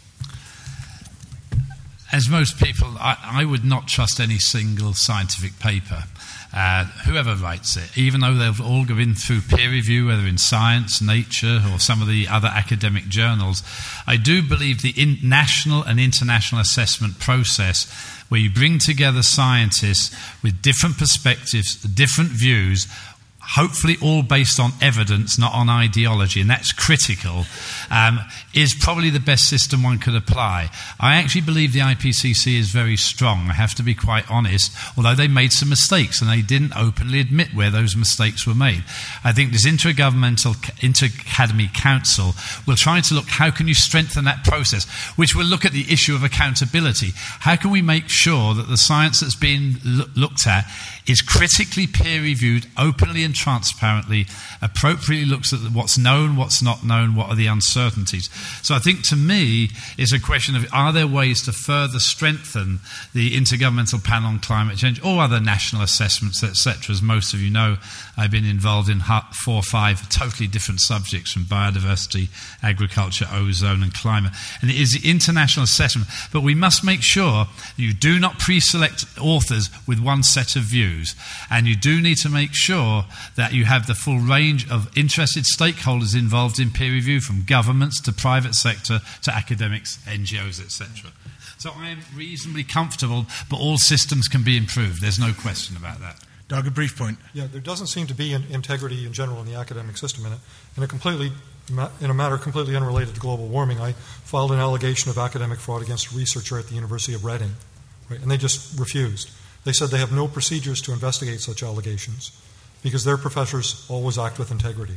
As most people, I, I would not trust any single scientific paper, uh, whoever writes it, even though they've all been through peer review, whether in Science, Nature, or some of the other academic journals. I do believe the in national and international assessment process, where you bring together scientists with different perspectives, different views, hopefully all based on evidence, not on ideology, and that's critical, um, is probably the best system one could apply. I actually believe the I P C C is very strong, I have to be quite honest, although they made some mistakes and they didn't openly admit where those mistakes were made. I think this Intergovernmental Inter-Academy Council will try to look how can you strengthen that process, which will look at the issue of accountability. How can we make sure that the science that's being lo- looked at is critically peer-reviewed, openly and transparently, appropriately looks at what's known, what's not known, what are the uncertainties. So I think, to me, it's a question of, are there ways to further strengthen the Intergovernmental Panel on Climate Change or other national assessments, et cetera. As most of you know, I've been involved in four or five totally different subjects, from biodiversity, agriculture, ozone and climate. And it is the international assessment. But we must make sure you do not pre-select authors with one set of views. And you do need to make sure that you have the full range of interested stakeholders involved in peer review, from governments to private sector to academics, N G Os, et cetera. So I am reasonably comfortable, but all systems can be improved. There's no question about that. Doug, a brief point. Yeah, there doesn't seem to be an integrity in general in the academic system. In a, in a completely, in a matter completely unrelated to global warming, I filed an allegation of academic fraud against a researcher at the University of Reading, right? And they just refused. They said they have no procedures to investigate such allegations because their professors always act with integrity.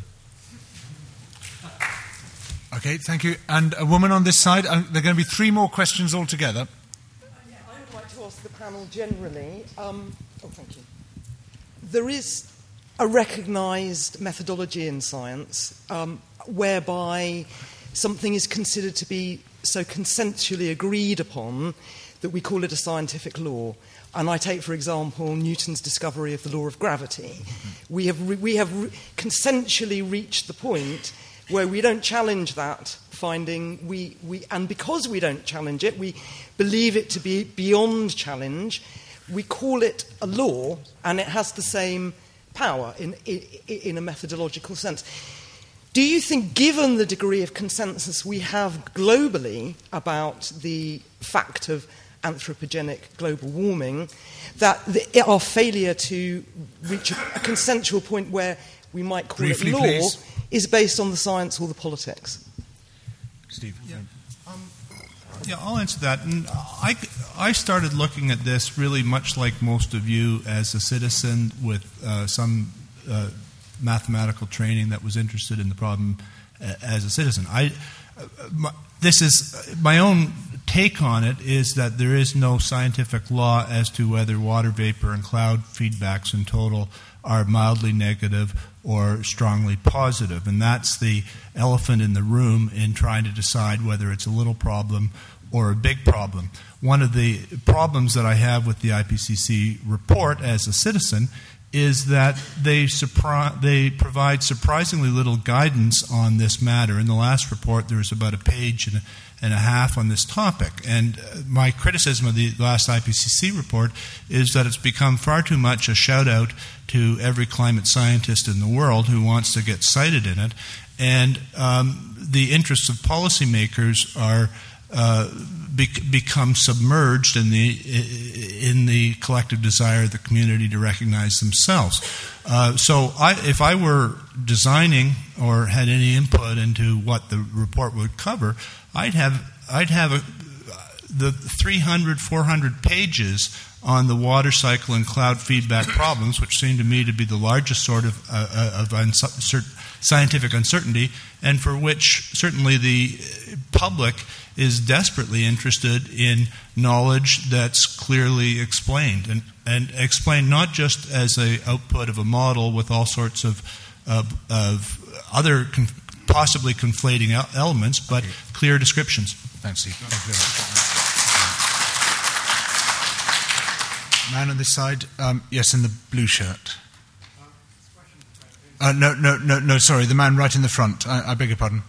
Okay, thank you. And a woman on this side. Uh, there are going to be three more questions altogether. I would like to ask the panel generally. Um, oh, thank you. There is a recognised methodology in science. Um, whereby something is considered to be so consensually agreed upon that we call it a scientific law. And I take, for example, Newton's discovery of the law of gravity. Mm-hmm. We have, re- we have re- consensually reached the point where we don't challenge that finding, we, we, and because we don't challenge it, we believe it to be beyond challenge, we call it a law, and it has the same power in, in, in a methodological sense. Do you think, given the degree of consensus we have globally about the fact of anthropogenic global warming, that the, our failure to reach a, a consensual point where we might call Briefly, it law please. is based on the science or the politics? Steve. Yeah. Um, yeah, I'll answer that. And I, I started looking at this really much like most of you as a citizen with uh, some uh, mathematical training that was interested in the problem uh, as a citizen. I, uh, my, this is my own take on it is that there is no scientific law as to whether water vapor and cloud feedbacks in total are mildly negative or strongly positive. And that's the elephant in the room in trying to decide whether it's a little problem or a big problem. One of the problems that I have with the I P C C report as a citizen is that they, surpri- they provide surprisingly little guidance on this matter. In the last report, there was about a page and a, and a half on this topic. And my criticism of the last I P C C report is that it's become far too much a shout-out to every climate scientist in the world who wants to get cited in it. And um, the interests of policymakers are uh, be- become submerged in the in the collective desire of the community to recognize themselves. Uh, so I, if I were designing or had any input into what the report would cover, I'd have I'd have a, the three hundred, four hundred pages on the water cycle and cloud feedback problems, which seem to me to be the largest sort of, uh, of uncer- scientific uncertainty, and for which certainly the public is desperately interested in knowledge that's clearly explained, and, and explained not just as an output of a model with all sorts of, of, of other con- possibly conflating elements, but okay. Clear descriptions. Thanks, Steve. Thank you very much. Man on this side, um, yes, in the blue shirt. Uh, no, no, no, no. Sorry, the man right in the front. I, I beg your pardon.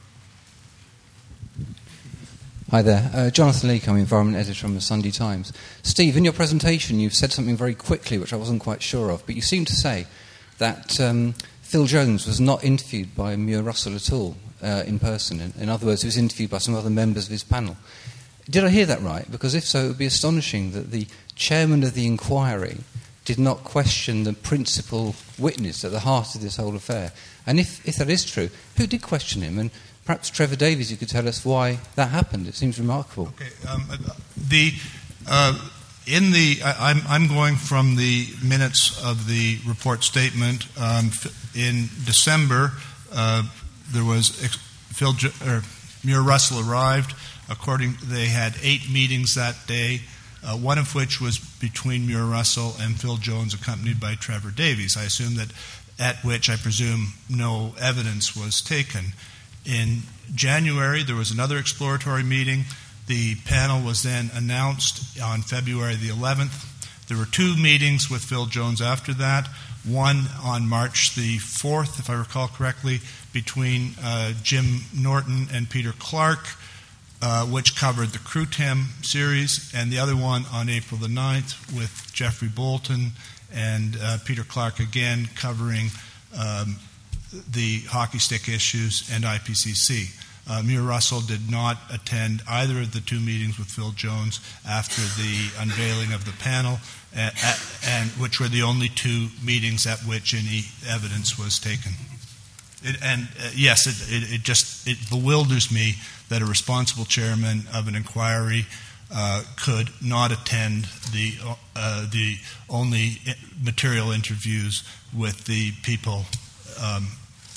Hi there, uh, Jonathan Leake, I'm Environment Editor from the Sunday Times. Steve, in your presentation you've said something very quickly which I wasn't quite sure of, but you seem to say that um, Phil Jones was not interviewed by Muir Russell at all uh, in person. In, in other words, he was interviewed by some other members of his panel. Did I hear that right? Because if so, it would be astonishing that the chairman of the inquiry did not question the principal witness at the heart of this whole affair. And if, if that is true, who did question him? And perhaps Trevor Davies, you could tell us why that happened. It seems remarkable. Okay. Um, the uh, in the I, I'm I'm going from the minutes of the report statement. Um, in December, uh, there was ex- Phil or Muir Russell arrived. According, they had eight meetings that day. Uh, one of which was between Muir Russell and Phil Jones, accompanied by Trevor Davies. I assume that at which I presume no evidence was taken. In January, there was another exploratory meeting. The panel was then announced on February the eleventh. There were two meetings with Phil Jones after that, one on March the fourth, if I recall correctly, between uh, Jim Norton and Peter Clark, uh, which covered the CRUTEM series, and the other one on April the ninth with Jeffrey Bolton and uh, Peter Clark again covering um, the hockey stick issues and I P C C. Uh, Muir Russell did not attend either of the two meetings with Phil Jones after the unveiling of the panel, uh, at, and which were the only two meetings at which any evidence was taken. It, and uh, yes, it, it, it just it bewilders me that a responsible chairman of an inquiry uh, could not attend the uh, the only material interviews with the people um,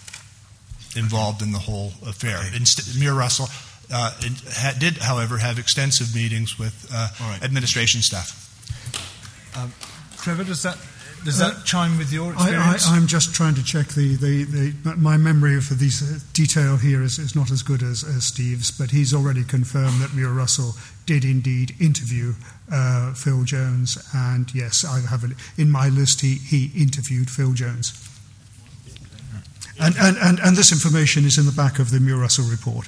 involved in the whole affair. Okay. Inst- Muir Russell uh, ha- did, however, have extensive meetings with uh, right. administration staff. Um, Trevor, does that does that uh, chime with your I, experience? I, I'm just trying to check the, the, the my memory of these uh, detail here is, is not as good as, as Steve's, but he's already confirmed that Muir Russell did indeed interview uh, Phil Jones, and yes, I have it in my list. He he interviewed Phil Jones, and and, and, and this information is in the back of the Muir Russell report.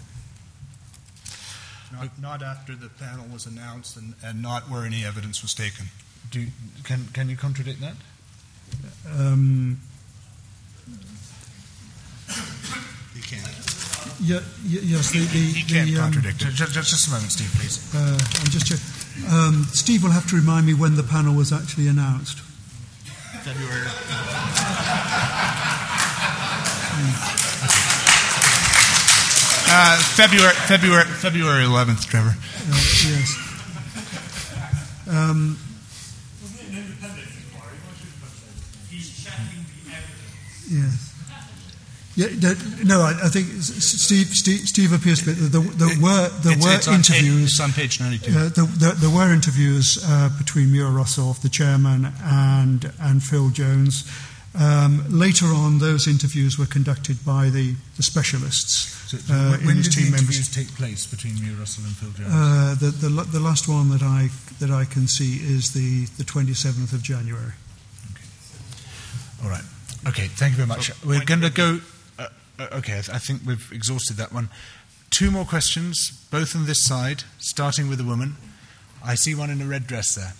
Not, not after the panel was announced, and, and not where any evidence was taken. Do can can you contradict that? Um, You can't. yeah, y- yes, the, the, He can't the, um, contradict it. Just, just a moment, Steve, please. Uh, I'm just check- um, Steve will have to remind me when the panel was actually announced. February. Uh, February, February, February eleventh, Trevor. Uh, yes. Um, yes. Yeah, that, no, I, I think Steve, Steve, Steve appears to be. There, there were there It's- were it's on interviews. page- it's on page ninety-two. Uh, there, there, there were interviews uh, between Muir Russell, the chairman, and and Phil Jones. Um, later on, those interviews were conducted by the, the specialists. So, so uh, when in his did team the members. interviews take place between Muir Russell and Phil Jones? Uh, the, the the last one that I that I can see is the the twenty-seventh of January. All right. Okay, thank you very much. We're going to go... Uh, uh, okay, I, th- I think we've exhausted that one. Two more questions, both on this side, starting with the woman. I see one in a red dress there.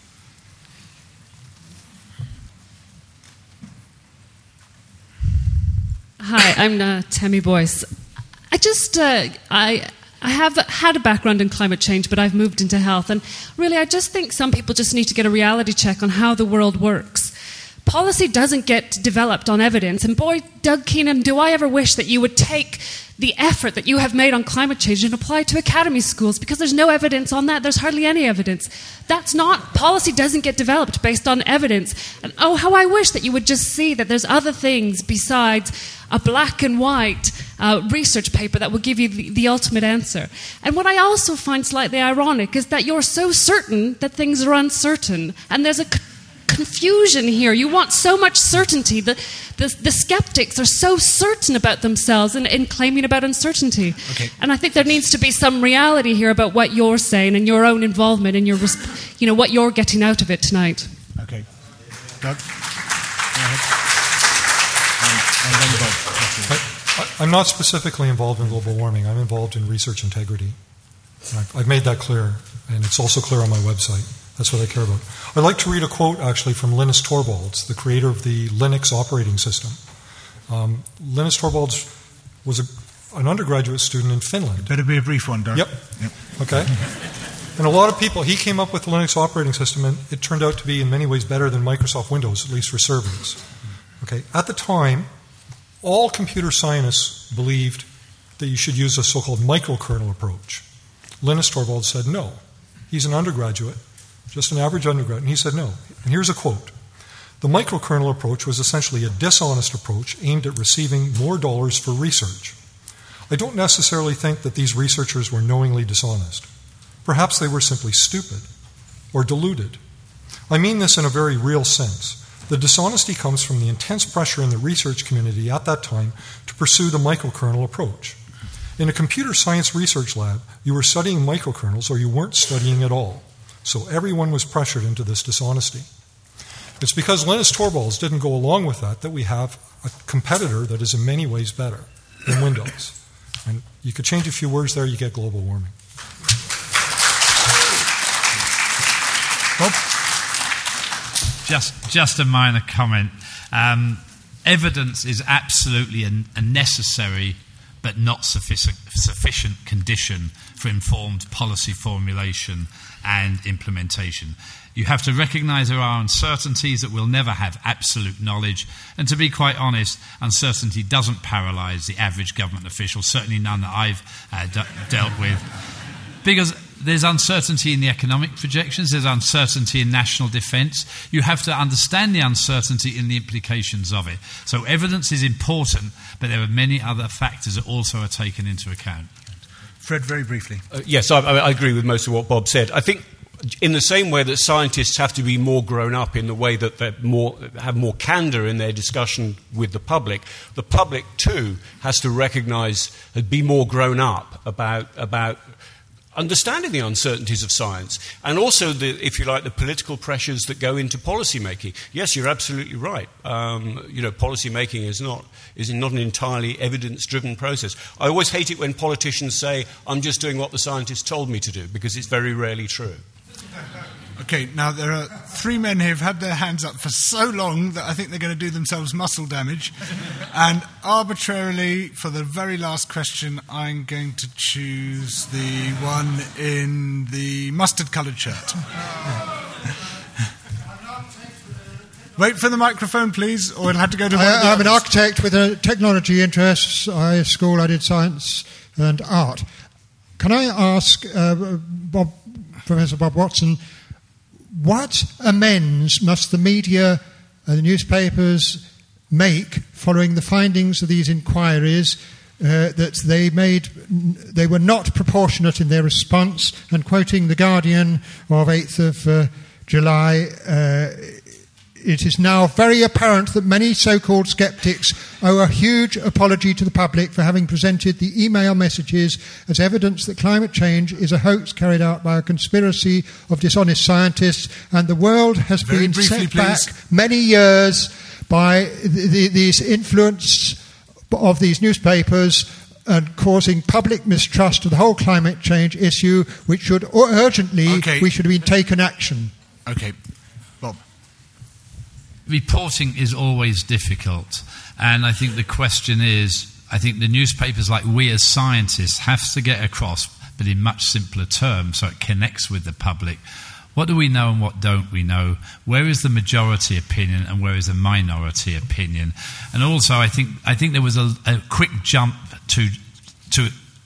Hi, I'm uh, Tammy Boyce. I just, uh, I, I have had a background in climate change, but I've moved into health. And really, I just think some people just need to get a reality check on how the world works. Policy doesn't get developed on evidence. And boy, Doug Keenan, do I ever wish that you would take the effort that you have made on climate change and apply it to academy schools, because there's no evidence on that. There's hardly any evidence. That's not, policy doesn't get developed based on evidence. And oh, how I wish that you would just see that there's other things besides a black and white uh, research paper that will give you the, the ultimate answer. And what I also find slightly ironic is that you're so certain that things are uncertain, and there's a c- confusion here. You want so much certainty. The, the, the skeptics are so certain about themselves and, and claiming about uncertainty. Okay. And I think there needs to be some reality here about what you're saying and your own involvement and your, you know, what you're getting out of it tonight. Okay. Doug? Go ahead. And, and then Bob. I, I'm not specifically involved in global warming. I'm involved in research integrity. And I've, I've made that clear, and it's also clear on my website. That's what I care about. I'd like to read a quote, actually, from Linus Torvalds, the creator of the Linux operating system. Um, Linus Torvalds was a, an undergraduate student in Finland. Better be a brief one, Doug. Yep. yep. Okay. And a lot of people, he came up with the Linux operating system, and it turned out to be in many ways better than Microsoft Windows, at least for servers. Okay. At the time, all computer scientists believed that you should use a so-called microkernel approach. Linus Torvalds said no. He's an undergraduate, just an average undergraduate, and he said no. And here's a quote. The microkernel approach was essentially a dishonest approach aimed at receiving more dollars for research. I don't necessarily think that these researchers were knowingly dishonest. Perhaps they were simply stupid or deluded. I mean this in a very real sense. The dishonesty comes from the intense pressure in the research community at that time to pursue the microkernel approach. In a computer science research lab, you were studying microkernels or you weren't studying at all. So everyone was pressured into this dishonesty. It's because Linus Torvalds didn't go along with that that we have a competitor that is in many ways better than Windows. And you could change a few words there, you get global warming. Bob? Just, just a minor comment. Um, evidence is absolutely a, a necessary but not sufficient, sufficient condition for informed policy formulation and implementation. You have to recognise there are uncertainties, that we'll never have absolute knowledge, and to be quite honest, uncertainty doesn't paralyse the average government official, certainly none that I've uh, d- dealt with, because there's uncertainty in the economic projections, there's uncertainty in national defence. You have to understand the uncertainty in the implications of it. So evidence is important, but there are many other factors that also are taken into account. Fred, very briefly. Uh, yes, I, I agree with most of what Bob said. I think in the same way that scientists have to be more grown up in the way that they more have more candor in their discussion with the public, the public too has to recognise and be more grown up about about understanding the uncertainties of science, and also the, if you like, the political pressures that go into policy making. Yes, you're absolutely right. Um, you know, policy making is not is not an entirely evidence-driven process. I always hate it when politicians say, "I'm just doing what the scientists told me to do," because it's very rarely true. Okay, now there are three men here who've had their hands up for so long that I think they're going to do themselves muscle damage. And arbitrarily, for the very last question, I'm going to choose the one in the mustard-coloured shirt. Wait for the microphone, please, or it'll have to go to one I, of the I'm an others. architect with a technology interests. I at school I did science and art. Can I ask uh, Bob, Professor Bob Watson, what amends must the media and the newspapers make following the findings of these inquiries uh, that they made they were not proportionate in their response? And quoting The Guardian of eighth of uh, July, uh, it is now very apparent that many so-called sceptics owe a huge apology to the public for having presented the email messages as evidence that climate change is a hoax carried out by a conspiracy of dishonest scientists, and the world has Very been briefly, set back please. many years by the, the, these influence of these newspapers and causing public mistrust of the whole climate change issue, which should urgently, Okay. we should have been taken action. Okay, Bob. Reporting is always difficult, and I think the question is, I think the newspapers, like we as scientists, have to get across, but in much simpler terms, so it connects with the public. What do we know and what don't we know? Where is the majority opinion and where is the minority opinion? And also, I think I think there was a, a quick jump to to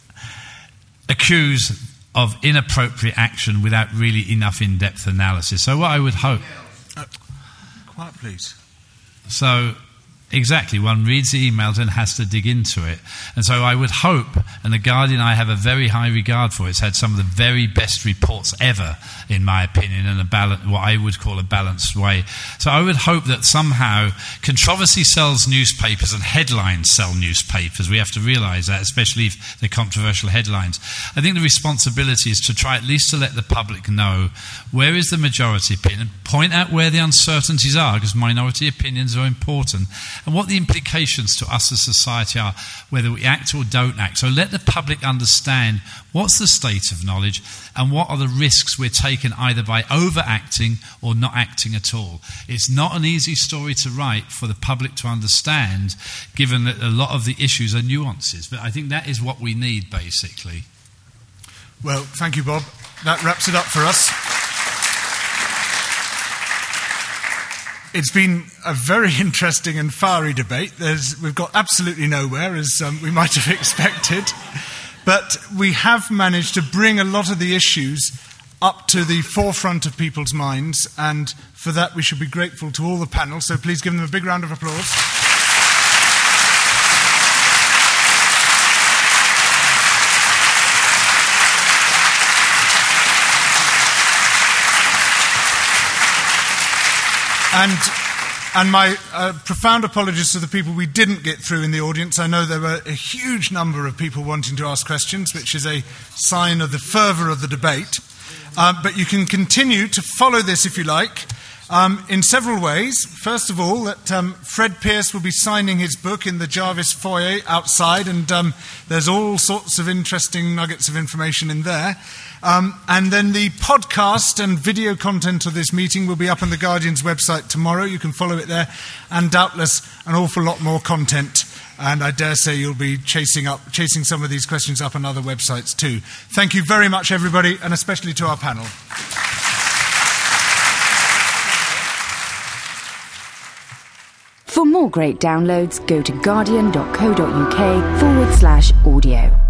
accuse of inappropriate action without really enough in-depth analysis. So what I would hope... Quiet, please. So, exactly, one reads the emails and has to dig into it. And so I would hope, and The Guardian I have a very high regard for, it's had some of the very best reports ever, in my opinion, in a bal- what I would call a balanced way. So I would hope that somehow controversy sells newspapers and headlines sell newspapers. We have to realise that, especially if they're controversial headlines. I think the responsibility is to try at least to let the public know where is the majority opinion, point out where the uncertainties are, because minority opinions are important, and what the implications to us as society are, whether we act or don't act. So let the public understand what's the state of knowledge and what are the risks we're taking either by overacting or not acting at all. It's not an easy story to write for the public to understand, given that a lot of the issues are nuances. But I think that is what we need, basically. Well, thank you, Bob. That wraps it up for us. It's been a very interesting and fiery debate. There's, we've got absolutely nowhere, as um, we might have expected. But we have managed to bring a lot of the issues up to the forefront of people's minds, and for that we should be grateful to all the panel. So please give them a big round of applause. And, and my uh, profound apologies to the people we didn't get through in the audience. I know there were a huge number of people wanting to ask questions, which is a sign of the fervour of the debate. Uh, but you can continue to follow this, if you like, um, in several ways. First of all, that um, Fred Pearce will be signing his book in the Jarvis foyer outside, and um, there's all sorts of interesting nuggets of information in there. Um, and then the podcast and video content of this meeting will be up on The Guardian's website tomorrow. You can follow it there, and doubtless an awful lot more content. And I dare say you'll be chasing up, chasing some of these questions up on other websites too. Thank you very much, everybody, and especially to our panel. For more great downloads, go to guardian.co.uk forward slash audio.